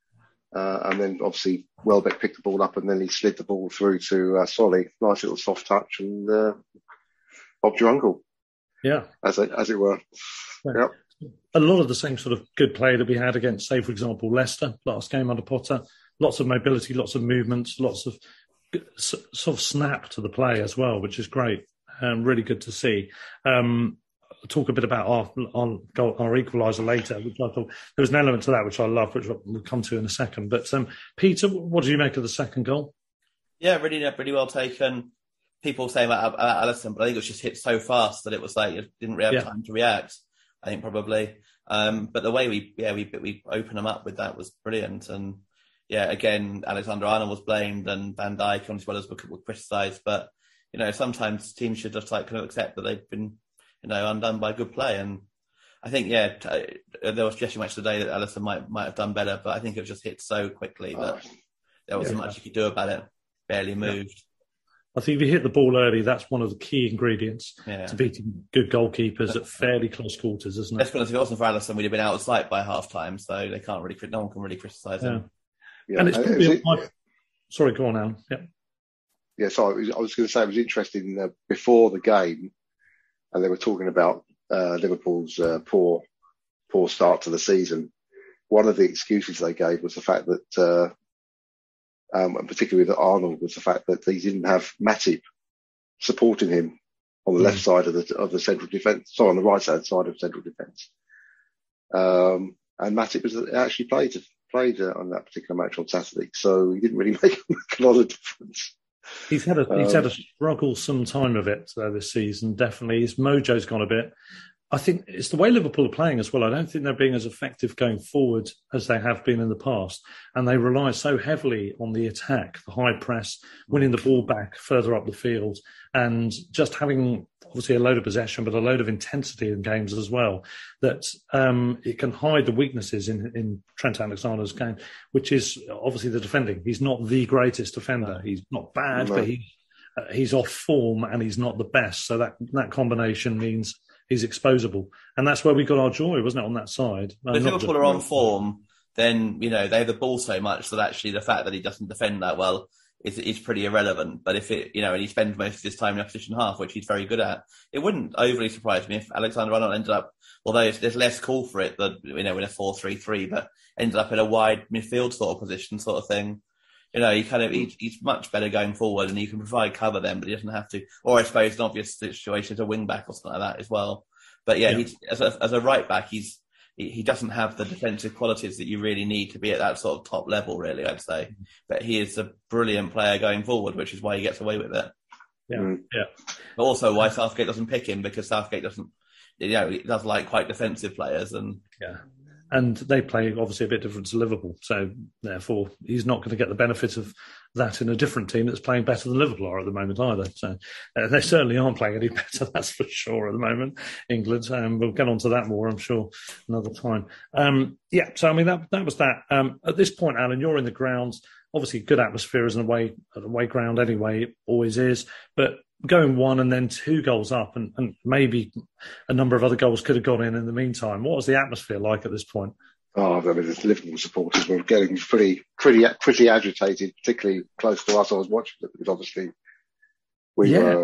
and then obviously Welbeck picked the ball up, and then he slid the ball through to Solly. Nice little soft touch, and Bob's your uncle. Yeah, as it were. Yeah. Yep. A lot of the same sort of good play that we had against, say, for example, Leicester last game under Potter. Lots of mobility, lots of movements, lots of sort of snap to the play as well, which is great and really good to see. Talk a bit about our equaliser later, which I thought there was an element to that which I love, which we'll come to in a second. But Peter, what do you make of the second goal? Yeah, really well taken. People say about Alisson, but I think it was just hit so fast that it was like it didn't really have time to react. I think probably. But the way we open them up with that was brilliant. And again, Alexander Arnold was blamed and Van Dijk as well as were criticised. But, sometimes teams should just kind of accept that they've been, undone by good play. And I think, there was suggestion much today that Alisson might have done better, but I think it was just hit so quickly that there wasn't much you could do about it. Barely moved. Yeah. I think if you hit the ball early, that's one of the key ingredients to beating good goalkeepers at fairly close quarters, isn't it? Let's be honest, if it wasn't for Alisson, we'd have been out of sight by half time, so no one can really criticise him. Yeah. And it's probably sorry, go on, Alan. Yeah. Yeah, so I was going to say it was interesting before the game, and they were talking about Liverpool's poor start to the season. One of the excuses they gave was the fact that and particularly with Arnold, was the fact that he didn't have Matip supporting him on the left side of the central defence, on the right side of central defence. And Matip actually played on that particular match on Saturday, so he didn't really make a lot of difference. He's had a struggle some time of it this season. Definitely, his mojo's gone a bit. I think it's the way Liverpool are playing as well. I don't think they're being as effective going forward as they have been in the past. And they rely so heavily on the attack, the high press, winning the ball back further up the field, and just having obviously a load of possession, but a load of intensity in games as well, that it can hide the weaknesses in Trent Alexander's game, which is obviously the defending. He's not the greatest defender. He's not bad, but he's off form and he's not the best. So that combination means he's exposable. And that's where we got our joy, wasn't it, on that side? If Liverpool are on form, then, they have the ball so much that actually the fact that he doesn't defend that well is pretty irrelevant. But if it, and he spends most of his time in the opposition half, which he's very good at, it wouldn't overly surprise me if Alexander-Arnold ended up, although there's less call for it than, in a 4-3-3, but ended up in a wide midfield sort of position sort of thing. He's much better going forward, and you can provide cover then, but he doesn't have to. Or I suppose an obvious situation is a wing back or something like that as well. But he's, as a right back, he doesn't have the defensive qualities that you really need to be at that sort of top level, really, I'd say. But he is a brilliant player going forward, which is why he gets away with it. Yeah. But also why Southgate doesn't pick him, because Southgate doesn't, he does like quite defensive players. And they play obviously a bit different to Liverpool. So therefore, he's not going to get the benefit of that in a different team that's playing better than Liverpool are at the moment either. So they certainly aren't playing any better, that's for sure, at the moment, England. We'll get on to that more, I'm sure, another time. So, I mean, that was that. At this point, Alan, you're in the grounds. Obviously, good atmosphere as an away ground anyway, it always is. But going 1 and then 2 goals up, and maybe a number of other goals could have gone in the meantime. What was the atmosphere like at this point? Oh, I mean, the Liverpool supporters were getting pretty agitated, particularly close to us. I was watching it because obviously we were.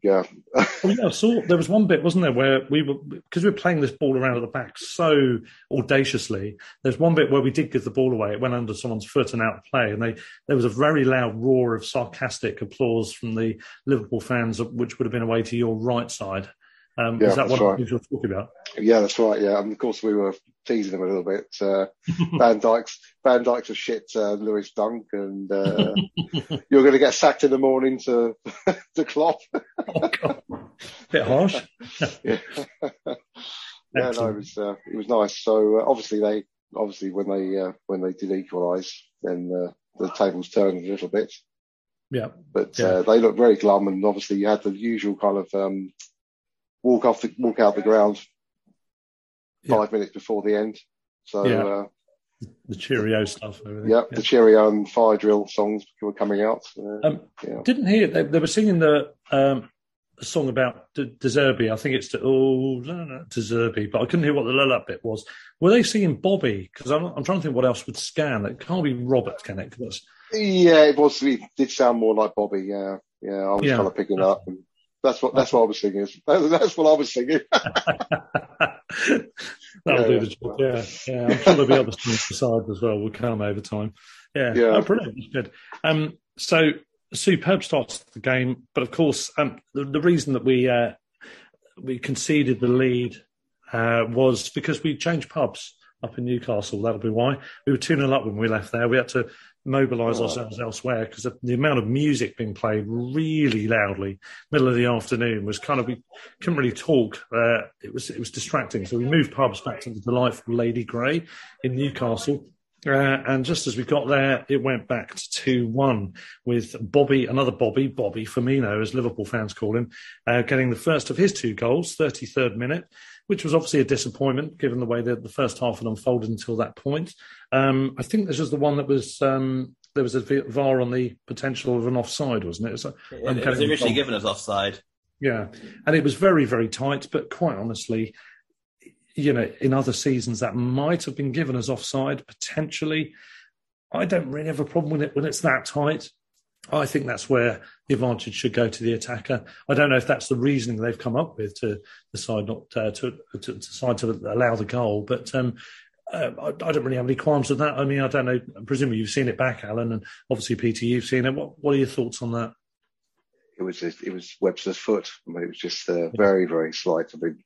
I saw there was one bit, wasn't there, where because we were playing this ball around at the back so audaciously. There's one bit where we did give the ball away. It went under someone's foot and out of play, and there was a very loud roar of sarcastic applause from the Liverpool fans, which would have been away to your right side. Is that what you're talking about? Yeah, that's right. Yeah, and of course we were teasing them a little bit. Van Dijk's a shit Lewis Dunk, and you're going to get sacked in the morning to Klopp. Oh, God. Bit harsh. It was nice. So obviously when they did equalise, then the tables turned a little bit. Yeah, but they looked very glum, and obviously you had the usual kind of walk out the ground 5 minutes before the end. So the Cheerio stuff. The Cheerio and fire drill songs were coming out. Didn't hear it. They were singing the song about De Zerbi. I think it's De Zerbi, but I couldn't hear what the lull-up bit was. Were they singing Bobby? Because I'm trying to think what else would scan. It can't be Robert, can it? It was. It did sound more like Bobby. Yeah. I was kind of picking up. And that's what I was singing. That's what I was singing. That'll do the job. Yeah. I'm sure there'll be other songs besides as well. Will come over time. Yeah. Oh, brilliant. That's good. So superb start to the game, but of course, the reason that we conceded the lead was because we changed pubs up in Newcastle. That'll be why. We were 2-0 up when we left there. We had to mobilise ourselves elsewhere because the amount of music being played really loudly, middle of the afternoon, was kind of, we couldn't really talk. It was distracting. So we moved pubs back to the delightful Lady Grey in Newcastle. And just as we got there, it went back to 2-1 with another Bobby Firmino, as Liverpool fans call him, getting the first of his 2 goals, 33rd minute, which was obviously a disappointment given the way that the first half had unfolded until that point. I think this was the one that was, there was a VAR on the potential of an offside, wasn't it? It was originally given as offside. Yeah, and it was very, very tight, but quite honestly, in other seasons that might have been given as offside, potentially. I don't really have a problem with it when it's that tight. I think that's where the advantage should go to the attacker. I don't know if that's the reasoning they've come up with to decide not to decide to allow the goal, but I don't really have any qualms with that. I mean, I don't know. Presumably you've seen it back, Alan, and obviously Peter, you've seen it. What are your thoughts on that? It was Webster's foot. I mean, it was just very, very slight. I mean,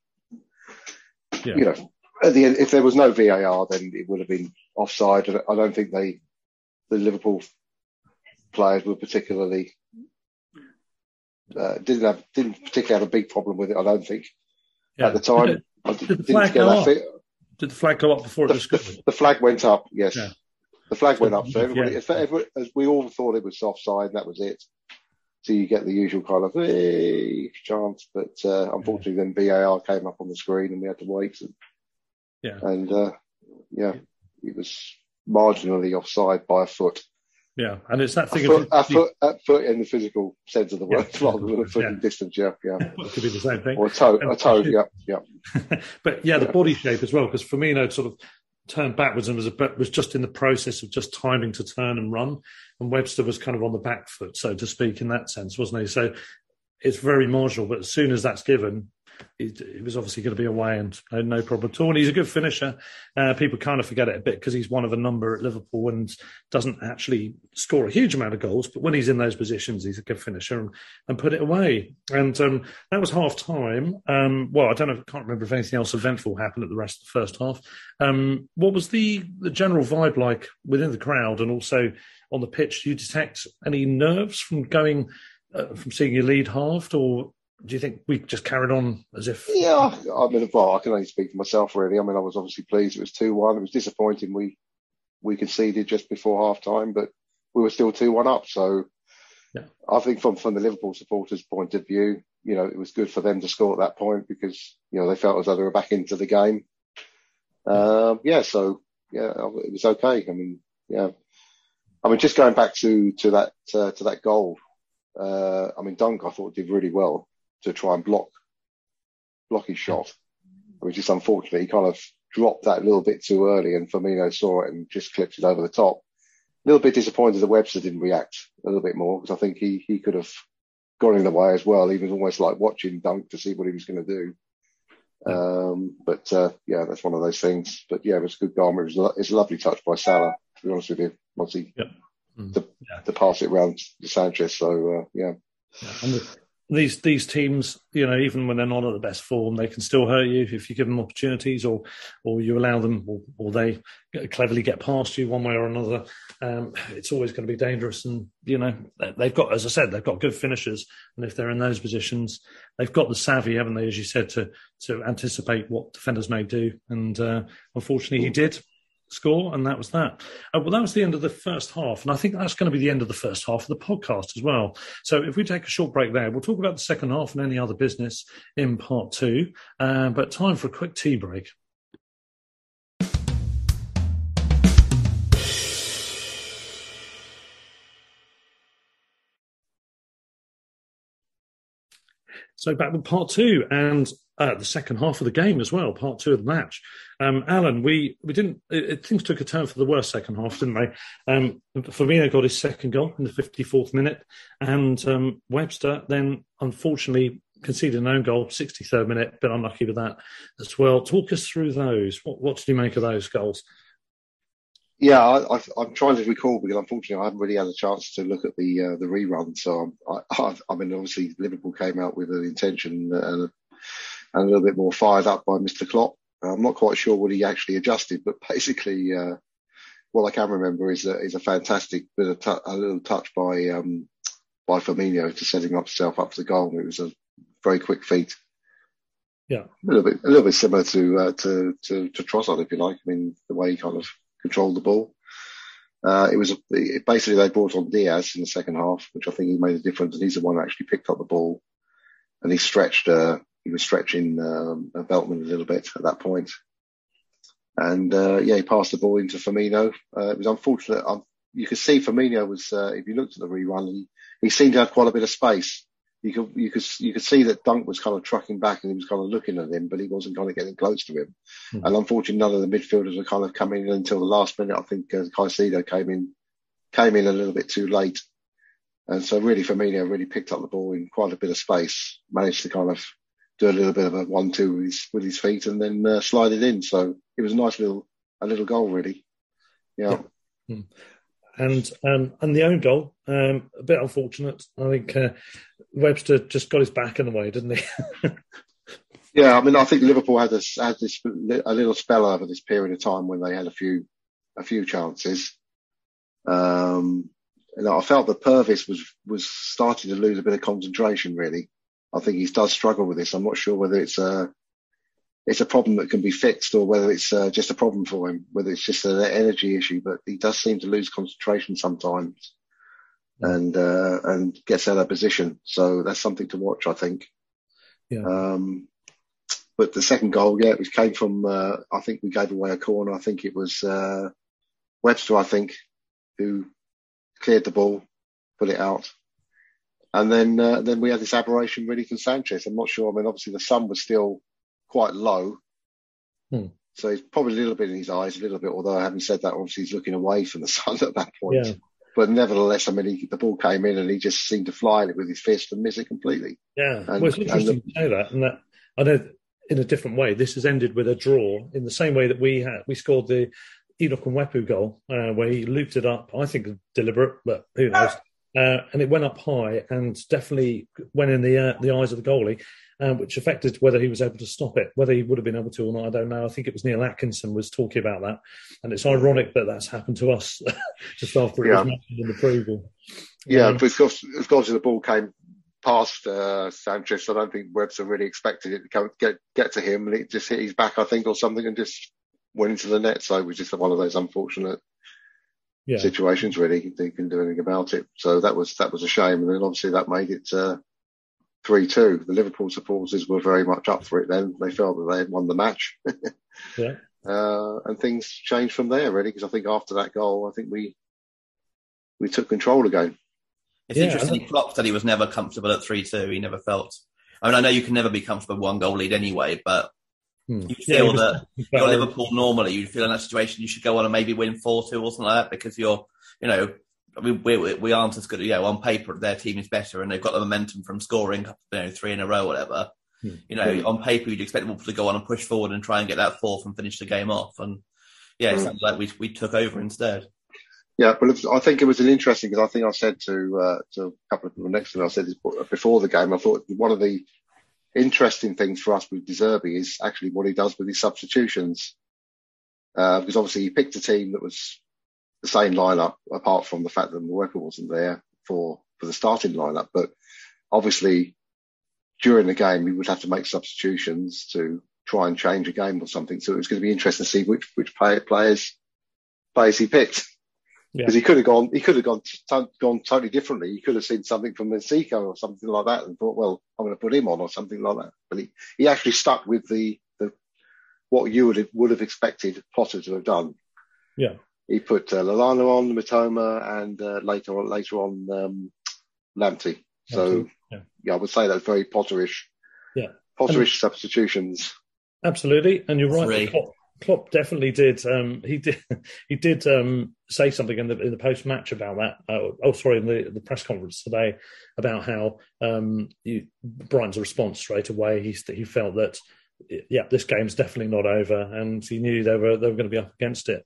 at the end, if there was no VAR, then it would have been offside. I don't think the Liverpool players were particularly didn't particularly have a big problem with it. I don't think at the time. Did the flag go up? Did the flag go up before it was scored? The flag went up, yes. Yeah. The flag went up. So everybody, as we all thought it was offside, that was it. So you get the usual kind of hey chance, but unfortunately then VAR came up on the screen and we had to wait. And it was marginally offside by a foot. Yeah, and it's that thing a foot in the physical sense of the word, rather than a foot in distance. Yeah. It could be the same thing. Or a toe. Yeah. But the body shape as well, because Firmino sort of turned backwards and was just in the process of just timing to turn and run, and Webster was kind of on the back foot, so to speak, in that sense, wasn't he? So it's very marginal, but as soon as that's given, it was obviously going to be away and no problem at all. And he's a good finisher. People kind of forget it a bit because he's one of a number at Liverpool and doesn't actually score a huge amount of goals. But when he's in those positions, he's a good finisher and put it away. And that was half time. Well, I can't remember if anything else eventful happened at the rest of the first half. What was the general vibe like within the crowd and also on the pitch? Do you detect any nerves from going from seeing your lead halved, or do you think we just carried on as if... Yeah, I mean, I can only speak for myself, really. I mean, I was obviously pleased it was 2-1. It was disappointing we conceded just before half-time, but we were still 2-1 up. So I think from the Liverpool supporters' point of view, it was good for them to score at that point because, they felt as though they were back into the game. So it was okay. I mean, just going back to that goal, Dunk, I thought, did really well to try and block his shot, which is unfortunate. He kind of dropped that a little bit too early and Firmino saw it and just clipped it over the top. A little bit disappointed that Webster didn't react a little bit more because I think he could have gone in the way as well. He was almost like watching Dunk to see what he was going to do. That's one of those things. But it was a good goal. It's a lovely touch by Salah, to be honest with you, once he to pass it round to Sanchez. So, And these teams, even when they're not at the best form, they can still hurt you if you give them opportunities or you allow them or they cleverly get past you one way or another. It's always going to be dangerous. And, they've got, as I said, they've got good finishers. And if they're in those positions, they've got the savvy, haven't they, as you said, to anticipate what defenders may do. And unfortunately, he did score, and that was that. That was the end of the first half, and I think that's going to be the end of the first half of the podcast as well. So if we take a short break there, we'll talk about the second half and any other business in part 2, but time for a quick tea break. So back with part 2 and the second half of the game as well, part 2 of the match. Alan, we didn't. Things took a turn for the worst second half, didn't they? Firmino got his second goal in the 54th minute, and Webster then unfortunately conceded an own goal, 63rd minute. Bit unlucky with that as well. Talk us through those. What did you make of those goals? Yeah, I'm trying to recall because unfortunately I haven't really had a chance to look at the rerun. So obviously Liverpool came out with an intention and a little bit more fired up by Mr. Klopp. I'm not quite sure what he actually adjusted, but basically what I can remember is a fantastic bit of a little touch by Firmino to setting himself up for the goal. It was a very quick feat. Yeah, a little bit similar to Trossard, if you like. I mean, the way he kind of controlled the ball. Basically they brought on Diaz in the second half, which I think he made a difference, and he's the one who actually picked up the ball, and he was stretching Veltman a little bit at that point. And he passed the ball into Firmino. It was unfortunate. You could see Firmino was, if you looked at the rerun, he seemed to have quite a bit of space. You could see that Dunk was kind of trucking back and he was kind of looking at him, but he wasn't kind of getting close to him. Mm-hmm. And unfortunately, none of the midfielders were kind of coming in until the last minute. I think Caicedo came in a little bit too late. And so really Firmino really picked up the ball in quite a bit of space, managed to kind of do a little bit of a 1-2 with his feet and then slide it in. So it was a little goal, really. Yeah. Mm-hmm. And the own goal, a bit unfortunate. I think Webster just got his back in the way, didn't he? Yeah, I mean, I think Liverpool had a little spell over this period of time when they had a few chances. I felt that Purvis was starting to lose a bit of concentration. Really, I think he does struggle with this. I'm not sure whether it's it's a problem that can be fixed or whether it's just a problem for him, whether it's just an energy issue. But he does seem to lose concentration sometimes and gets out of position. So that's something to watch, I think. Yeah. But the second goal, it came from, I think we gave away a corner. I think it was Webster, I think, who cleared the ball, put it out. And then we had this aberration really from Sanchez. I'm not sure. I mean, obviously the sun was still quite low. So he's probably a little bit in his eyes, a little bit, although having said that, obviously he's looking away from the sun at that point. Yeah. But nevertheless, I mean, the ball came in and he just seemed to fly at it with his fist and miss it completely. Yeah, well, it's interesting to say that. And that, I know in a different way, this has ended with a draw in the same way that we scored the Enoch Nwepu goal, where he looped it up, I think deliberate, but who knows. And it went up high and definitely went in the eyes of the goalie, which affected whether he was able to stop it. Whether he would have been able to or not, I don't know. I think it was Neil Atkinson was talking about that. And it's ironic that that's happened to us just after it was mentioned in the approval. Yeah, because the ball came past Sanchez, I don't think Webster really expected it to get to him. And it just hit his back, I think, or something, and just went into the net. So it was just one of those unfortunate situations, really. They couldn't do anything about it. So that was a shame. And then obviously that made it 3-2. The Liverpool supporters were very much up for it then. They felt that they had won the match. And things changed from there, really, because I think after that goal, I think we took control again. It's interesting. Klopp said he was never comfortable at 3-2. He never felt. I mean, I know you can never be comfortable with one goal lead anyway, but you feel that you're Liverpool normally. You feel in that situation you should go on and maybe win 4-2 or something like that because you're, I mean, we aren't as good. On paper, their team is better and they've got the momentum from scoring, 3 in a row, or whatever. On paper, you'd expect Liverpool to go on and push forward and try and get that fourth and finish the game off. And it sounds like we took over instead. Yeah, but I think it was an interesting, because I think I said to a couple of people next to me, I said this before the game, I thought one of the interesting things for us with De Zerbi is actually what he does with his substitutions. Because obviously he picked a team that was the same lineup, apart from the fact that Nwepu wasn't there for the starting lineup. But obviously during the game, he would have to make substitutions to try and change a game or something. So it was going to be interesting to see which players he picked. Because he could have gone totally differently. He could have seen something from Mexico or something like that and thought, well, I'm going to put him on or something like that. But he actually stuck with the what you would have expected Potter to have done. Yeah, he put Lallana on, Mitoma, and later on Lamptey. So I would say that's very Potterish. Yeah, Potterish substitutions. Absolutely, and you're right. Klopp definitely did. He did say something in the post match about that. In the press conference today about how Brighton's response straight away. He felt that this game's definitely not over, and he knew they were going to be up against it.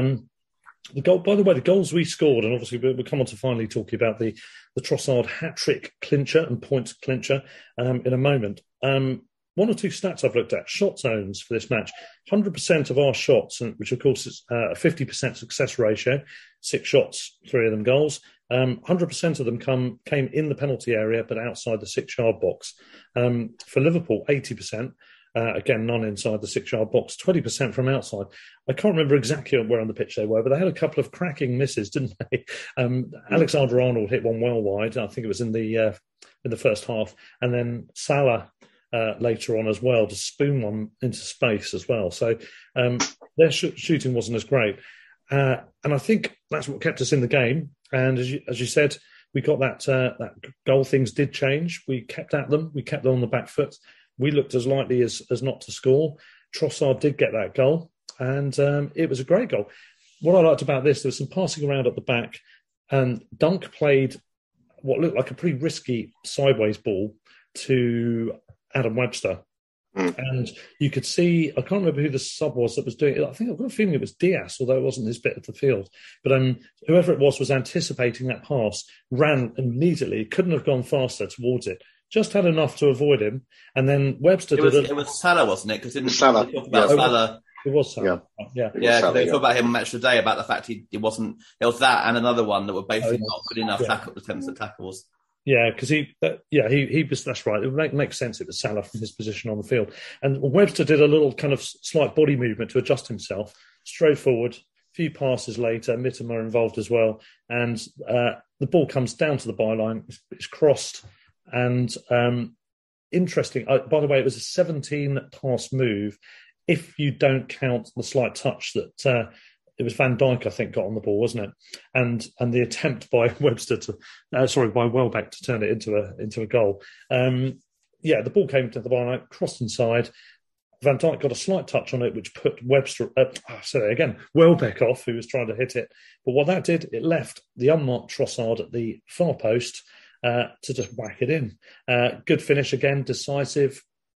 The goal, by the way, the goals we scored, and obviously we'll come on to finally talking about the Trossard hat-trick clincher and points clincher in a moment. One or two stats I've looked at, shot zones for this match. 100% of our shots, which of course is a 50% success ratio, 6 shots, 3 of them goals. 100% of them came in the penalty area, but outside the 6-yard box. For Liverpool, 80%. Again, none inside the 6-yard box, 20% from outside. I can't remember exactly where on the pitch they were, but they had a couple of cracking misses, didn't they? Alexander-Arnold hit one well wide. I think it was in the first half. And then Salah later on as well to spoon one into space as well. So their shooting wasn't as great. And I think that's what kept us in the game. And as you said, we got that goal. Things did change. We kept at them. We kept them on the back foot. We looked as likely as not to score. Trossard did get that goal, and it was a great goal. What I liked about this, there was some passing around at the back, and Dunk played what looked like a pretty risky sideways ball to Adam Webster. And you could see, I can't remember who the sub was that was doing it. I think I've got a feeling it was Diaz, although it wasn't his bit of the field. But whoever it was anticipating that pass, ran immediately, couldn't have gone faster towards it. Just had enough to avoid him. And then Webster It was Salah, wasn't it? Because didn't Salah. talk about Salah. It was Salah. Yeah. Because they talked about him on Match Today about the fact he wasn't. There was that and another one that were basically not good enough attempts at tackles. Yeah, because he was. That's right. It makes sense. It was Salah from his position on the field, and Webster did a little kind of slight body movement to adjust himself, straight forward. A few passes later, Mitoma involved as well, and the ball comes down to the byline. It's crossed, and interesting. By the way, it was a 17-pass move. If you don't count the slight touch that. It was Van Dijk, I think, got on the ball, wasn't it? And the attempt by by Welbeck to turn it into a goal. The ball came to the byline, crossed inside. Van Dijk got a slight touch on it, which put Welbeck off, who was trying to hit it. But what that did, it left the unmarked Trossard at the far post to just whack it in. Good finish again, decisive.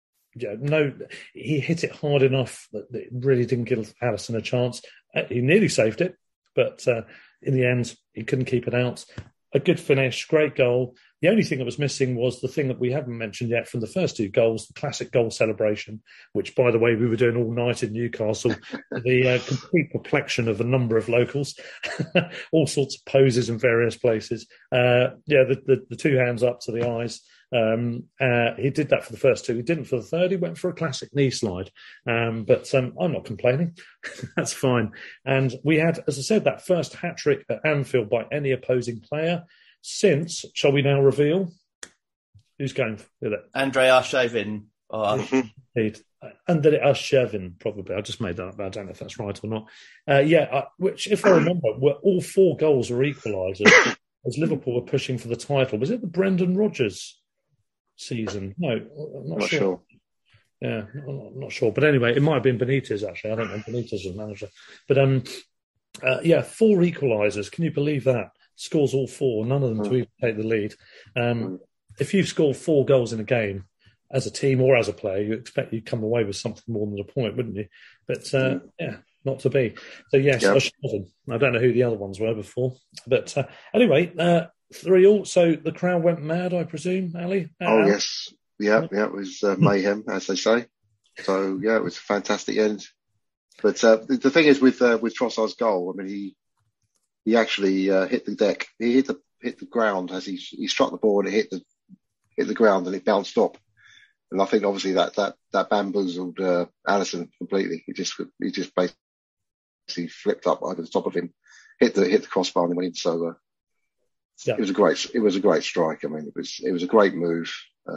He hit it hard enough that it really didn't give Alisson a chance. He nearly saved it, but in the end, he couldn't keep it out. A good finish, great goal. The only thing that was missing was the thing that we haven't mentioned yet from the first two goals, the classic goal celebration, which, by the way, we were doing all night in Newcastle. The complete perplexion of a number of locals, all sorts of poses in various places. The two hands up to the eyes. He did that for the first two. He didn't for the third. He went for a classic knee slide. But I'm not complaining. That's fine. And we had, as I said, that first hat-trick at Anfield by any opposing player since, shall we now reveal? Who's going with it? Andrei Arshavin. Andrei Arshavin, probably. I just made that up. I don't know if that's right or not. Which, if I remember, were all 4 goals were equalisers as Liverpool were pushing for the title. Was it the Brendan Rodgers season? No, I'm not sure. Yeah, I'm not sure. But anyway, it might have been Benitez, actually. I don't know. Benitez was manager. But 4 equalisers. Can you believe that? Scores all 4, none of them to even take the lead. If you've scored 4 goals in a game, as a team or as a player, you expect you'd come away with something more than a point, wouldn't you? But not to be. So yes, I don't know who the other ones were before. But anyway, 3-3. So the crowd went mad, I presume, Ali? Yes. Yeah, it was mayhem, as they say. So, it was a fantastic end. But the thing is with Trossard's goal, I mean, he actually hit the deck. He hit the ground as he struck the ball and it hit the ground and it bounced up. And I think obviously that bamboozled Alisson completely. He just basically flipped up over the top of him, hit the crossbar and went in. So it was a great strike. I mean, it was a great move.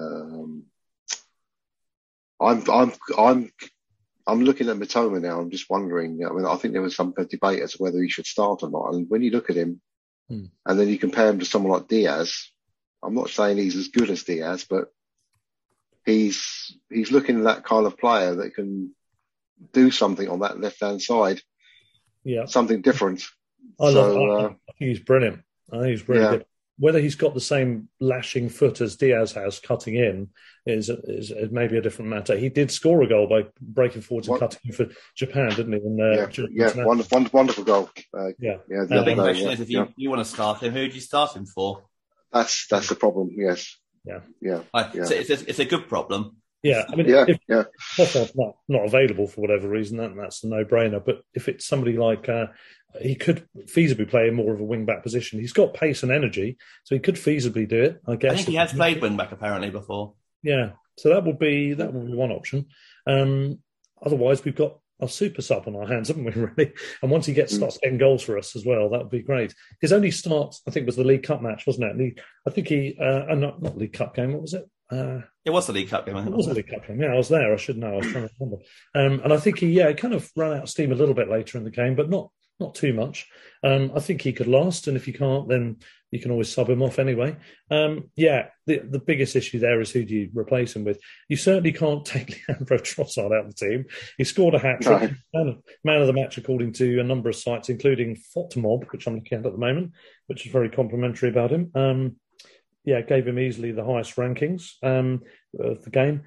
I'm looking at Mitoma now. I'm just wondering. I mean, I think there was some debate as to whether he should start or not. And when you look at him, and then you compare him to someone like Diaz, I'm not saying he's as good as Diaz, but he's looking at that kind of player that can do something on that left-hand side. Yeah, something different. I think he's brilliant. I think he's really good. Whether he's got the same lashing foot as Diaz has cutting in is maybe a different matter. He did score a goal by breaking forward and cutting in for Japan, didn't he? Wonderful goal. The big question is, if you want to start him, who do you start him for? That's the problem. Yes. Yeah. It's a good problem. Yeah, I mean, if Trossard's not available for whatever reason, that's a no-brainer. But if it's somebody like he could feasibly play in more of a wing-back position. He's got pace and energy, so he could feasibly do it, I guess. I think he has played wing-back apparently before. Yeah, so that would be one option. Otherwise, we've got a super sub on our hands, haven't we, really? And once he starts getting goals for us as well, that would be great. His only start, I think, was the League Cup match, wasn't it? I think not League Cup game, what was it? It was the League Cup game. It was a League Cup game. Yeah, I was there. I should know. I was trying to remember. And I think he kind of ran out of steam a little bit later in the game, but not too much. I think he could last, and if he can't, then you can always sub him off anyway. The biggest issue there is who do you replace him with? You certainly can't take Leandro Trossard out of the team. He scored a hat-trick, man of the match according to a number of sites, including FOTMob, which I'm looking at the moment, which is very complimentary about him. Gave him easily the highest rankings of the game.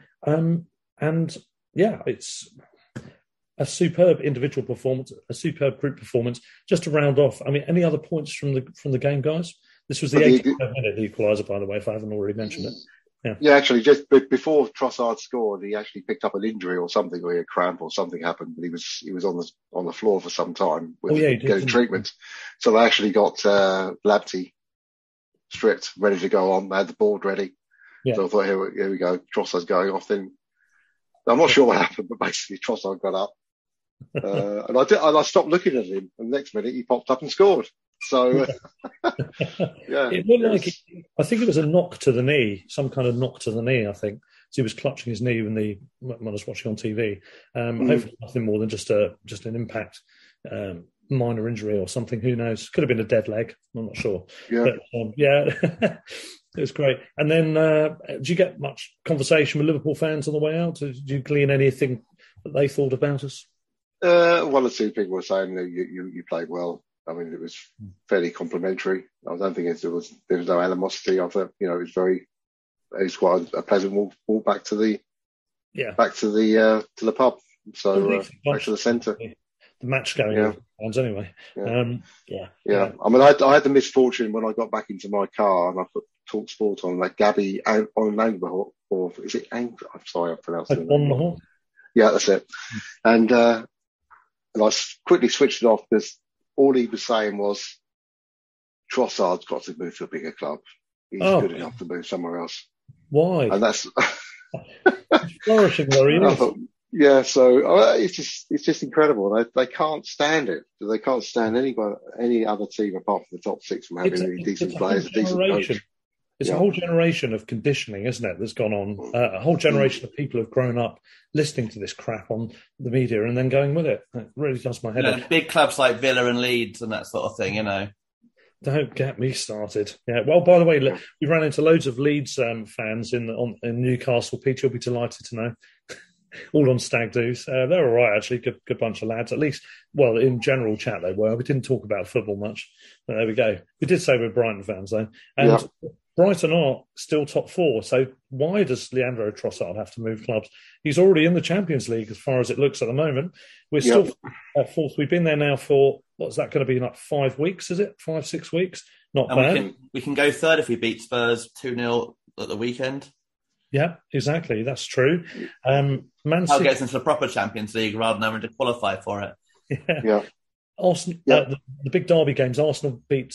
It's a superb individual performance, a superb group performance. Just to round off, I mean, any other points from the game, guys? This was the 85th-minute equaliser, by the way, if I haven't already mentioned it. Yeah, actually, just before Trossard scored, he actually picked up an injury or something, or a cramp or something happened. But he was on the floor for some time getting treatment. So they actually got Labti stripped, ready to go on. They had the board ready. Yeah. So I thought, here we go. Trossard's going off. Then I'm not sure what happened, but basically Trossard got up. And I stopped looking at him. And the next minute he popped up and scored. So, yeah. It looked like, I think it was a knock to the knee, some kind of knock to the knee, I think. So he was clutching his knee when I was watching on TV. Hopefully nothing more than just an impact, minor injury or something. Who knows? Could have been a dead leg. I'm not sure. Yeah. But, it was great. And then did you get much conversation with Liverpool fans on the way out? Did you glean anything that they thought about us? One or two people were saying that you played well. I mean, it was fairly complimentary. I don't think there was no animosity. I thought, it was quite a pleasant walk back to the pub. So back to the centre. The match going fans anyway. Yeah. I mean, I had the misfortune when I got back into my car and I put Talk Sport on, like Gabby on Angbahor, or is it Ang? I'm sorry, I pronounced it wrong. Yeah, that's it. And I quickly switched it off because all he was saying was Trossard's got to move to a bigger club. He's good enough to move somewhere else. Why? And that's flourishing where he is. Yeah, so it's just incredible. They can't stand it. They can't stand any other team apart from the top six from having any decent players, a decent coach. It's a whole generation of conditioning, isn't it, that's gone on. A whole generation of people have grown up listening to this crap on the media and then going with it. It really does my head in. Big clubs like Villa and Leeds and that sort of thing, Don't get me started. Yeah. Well, by the way, we ran into loads of Leeds fans in Newcastle. Peter, you'll be delighted to know. All on stag do's. They're all right, actually. Good bunch of lads. At least, well, in general chat they were. We didn't talk about football much. But there we go. We did say we're Brighton fans, though. And Brighton are still top four. So why does Leandro Trossard have to move clubs? He's already in the Champions League as far as it looks at the moment. We're still at fourth. We've been there now for, what's that going to be, like 5 weeks, is it? 5-6 weeks? Not bad. We can go third if we beat Spurs 2-0 at the weekend. Yeah, exactly. That's true. Man City gets into the proper Champions League rather than having to qualify for it. Yeah. Arsenal, the big derby games. Arsenal beat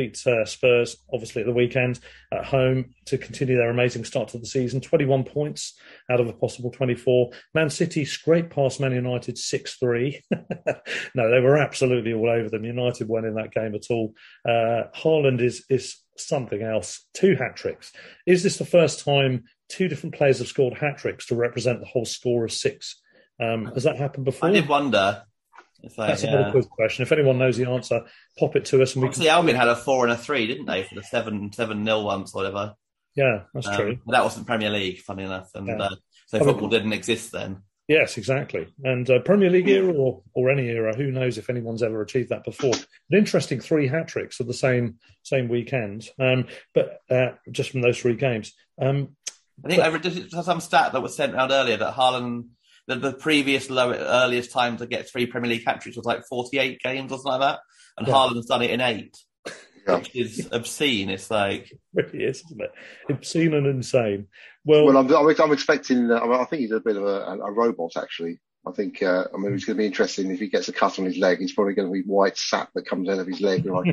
Spurs obviously at the weekend at home to continue their amazing start to the season. 21 points out of a possible 24. Man City scraped past Man United 6-3. No, they were absolutely all over them. United weren't in that game at all. Haaland is something else. 2 hat-tricks. Is this the first time 2 different players have scored hat-tricks to represent the whole score of 6? Has that happened before? I did wonder. That's another quiz question. If anyone knows the answer, pop it to us. And obviously, Albion had a 4 and a 3, didn't they, for the 7-0 once or whatever? Yeah, that's true. But that wasn't Premier League, funny enough. And so football didn't exist then. Yes, exactly. And Premier League era or any era, who knows if anyone's ever achieved that before. An interesting 3 hat-tricks of the same weekend, but just from those 3 games. I think I read some stat that was sent out earlier that Haaland, the previous earliest time to get 3 Premier League hat-tricks was like 48 games or something like that, and Haaland's done it in 8, which is obscene. It's like... It really is, isn't it? Obscene and insane. Well, I'm expecting... I think he's a bit of a robot, actually. I think, it's going to be interesting if he gets a cut on his leg. He's probably going to be white sap that comes out of his leg, like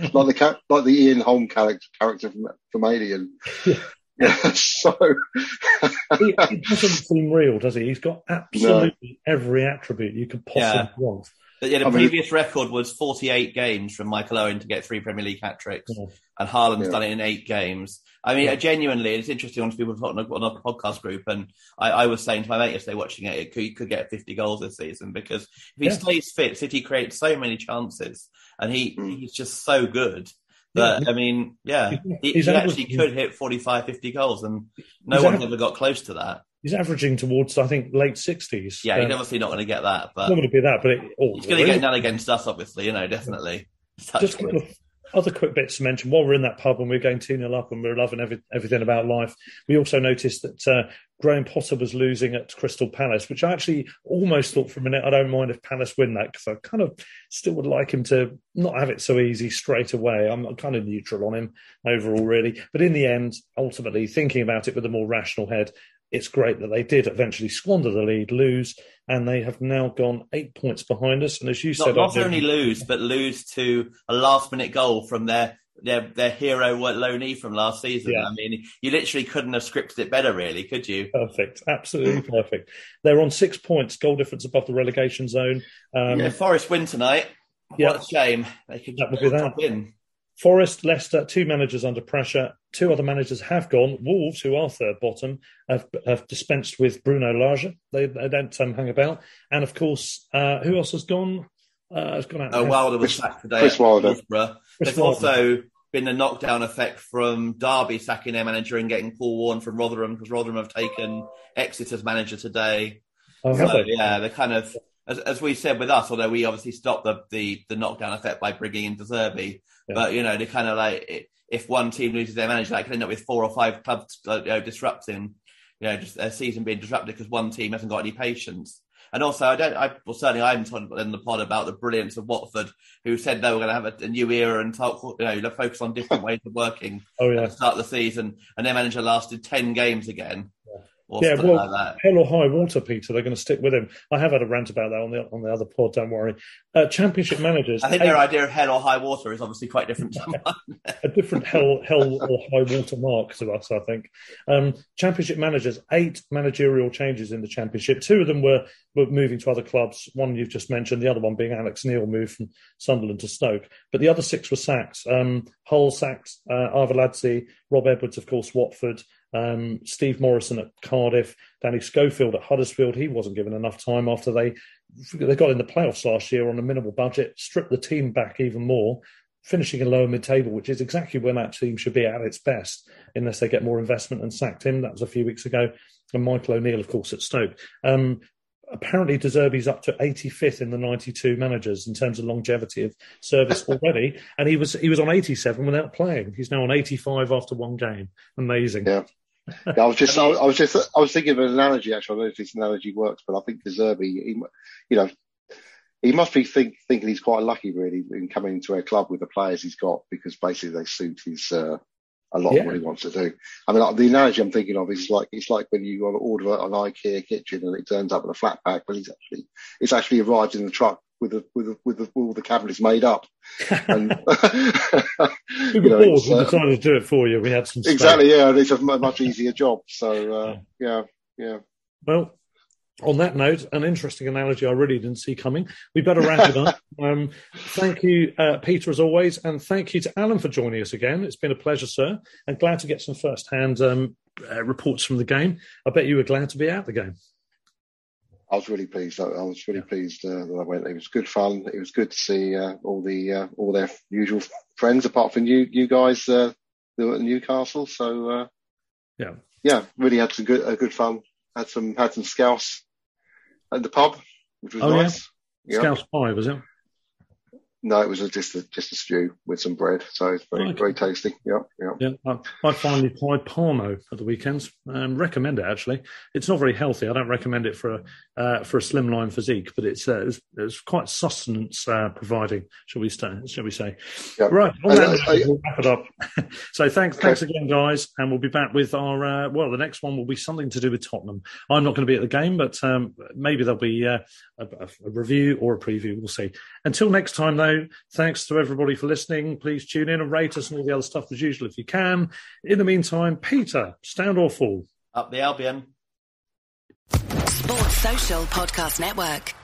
the Ian Holm character from Alien. Yeah, so he doesn't seem real, does he? He's got absolutely every attribute you could possibly want. But the previous record was 48 games from Michael Owen to get 3 Premier League hat-tricks, and Haaland's done it in 8 games. I mean, genuinely, it's interesting when people talk on a podcast group, and I was saying to my mate yesterday watching it, he could get 50 goals this season, because if he stays fit, City creates so many chances, and he's just so good. But, I mean, he actually could hit 45, 50 goals, and no one's ever got close to that. He's averaging towards, I think, late 60s. Yeah, he's obviously not going to get that. But not going to be that, but he's going to get none against us, obviously, definitely. Just a couple of other quick bits to mention. While we're in that pub and we're going 2-0 up and we're loving everything about life, we also noticed that Graham Potter was losing at Crystal Palace, which I actually almost thought for a minute, I don't mind if Palace win that, because I kind of still would like him to not have it so easy straight away. I'm kind of neutral on him overall, really. But in the end, ultimately, thinking about it with a more rational head, it's great that they did eventually squander the lead, lose, and they have now gone 8 points behind us. And as you said... Not only lose, but lose to a last-minute goal from their their hero loanee from last season. Yeah. I mean, you literally couldn't have scripted it better, really, could you? Perfect, absolutely perfect. They're on 6 points, goal difference above the relegation zone. Forest win tonight. What a shame. They could drop in. Forest, Leicester, 2 managers under pressure. 2 other managers have gone. Wolves, who are third bottom, have dispensed with Bruno Lage. They don't hang about. And of course, who else has gone? Has gone out. Wilder was sacked today. Chris Wilder. There's also been a knockdown effect from Derby sacking their manager and getting Paul Warne from Rotherham, because Rotherham have taken Exeter's manager today. Oh, so, yeah, they're kind of, as we said with us, although we obviously stopped the knockdown effect by bringing in De Zerbi. Yeah. But, they're kind of like, if one team loses their manager, they can end up with 4 or 5 clubs disrupting, just their season being disrupted because one team hasn't got any patience. And also, I haven't told in the pod about the brilliance of Watford, who said they were going to have a new era and talk, focus on different ways of working at the start of the season. And their manager lasted 10 games again. Yeah, well, like hell or high water, Peter. They're going to stick with him. I have had a rant about that on the other pod. Don't worry. Championship managers. I think their idea of hell or high water is obviously quite different to mine. A different hell or high water mark to us, I think. Championship managers. 8 managerial changes in the Championship. 2 of them were moving to other clubs. One you've just mentioned. The other one being Alex Neil, moved from Sunderland to Stoke. But the other 6 were sacks. Hull sacked Arveladze, Rob Edwards, of course, Watford. Steve Morrison at Cardiff, Danny Schofield at Huddersfield. He wasn't given enough time after they got in the playoffs last year on a minimal budget, stripped the team back even more, finishing in lower mid-table, which is exactly when that team should be at its best, unless they get more investment, and sacked him. That was a few weeks ago. And Michael O'Neill, of course, at Stoke. Apparently, De Zerbi's up to 85th in the 92 managers in terms of longevity of service already, and he was on 87 without playing. He's now on 85 after 1 game. Amazing. Yeah. I was thinking of an analogy. Actually, I don't know if this analogy works, but I think De Zerbi, he must be thinking he's quite lucky, really, in coming into a club with the players he's got, because basically they suit his a lot of what he wants to do. I mean, the analogy I'm thinking of is it's like when you want to order an IKEA kitchen and it turns up in a flat pack, but it's actually arrived in the truck with all the cabinets made up. And, we were bored. We decided to do it for you. We had some space. Exactly, yeah. It's a much easier job. So, yeah. Well, on that note, an interesting analogy I really didn't see coming. We better wrap it up. Thank you, Peter, as always, and thank you to Alan for joining us again. It's been a pleasure, sir, and glad to get some first-hand reports from the game. I bet you were glad to be at the game. I was really pleased. I was really pleased that I went. It was good fun. It was good to see all their usual friends, apart from you guys that were at Newcastle. So really had some good fun. Had some scouse at the pub, which was nice. Yeah. Scouse pie, was it? No, it was just a stew with some bread, so it's very tasty. Yeah. I finally tried Parmo at the weekends. Recommend it, actually. It's not very healthy. I don't recommend it for a slimline physique, but it's quite sustenance providing, shall we say? Yep. Right, on that, we'll wrap it up. So thanks again, guys, and we'll be back with our the next one will be something to do with Tottenham. I'm not going to be at the game, but maybe there'll be a review or a preview. We'll see. Until next time, though. Thanks to everybody for listening. Please tune in and rate us and all the other stuff as usual if you can. In the meantime, Peter, stand or fall? Up the Albion. Sports Social Podcast Network.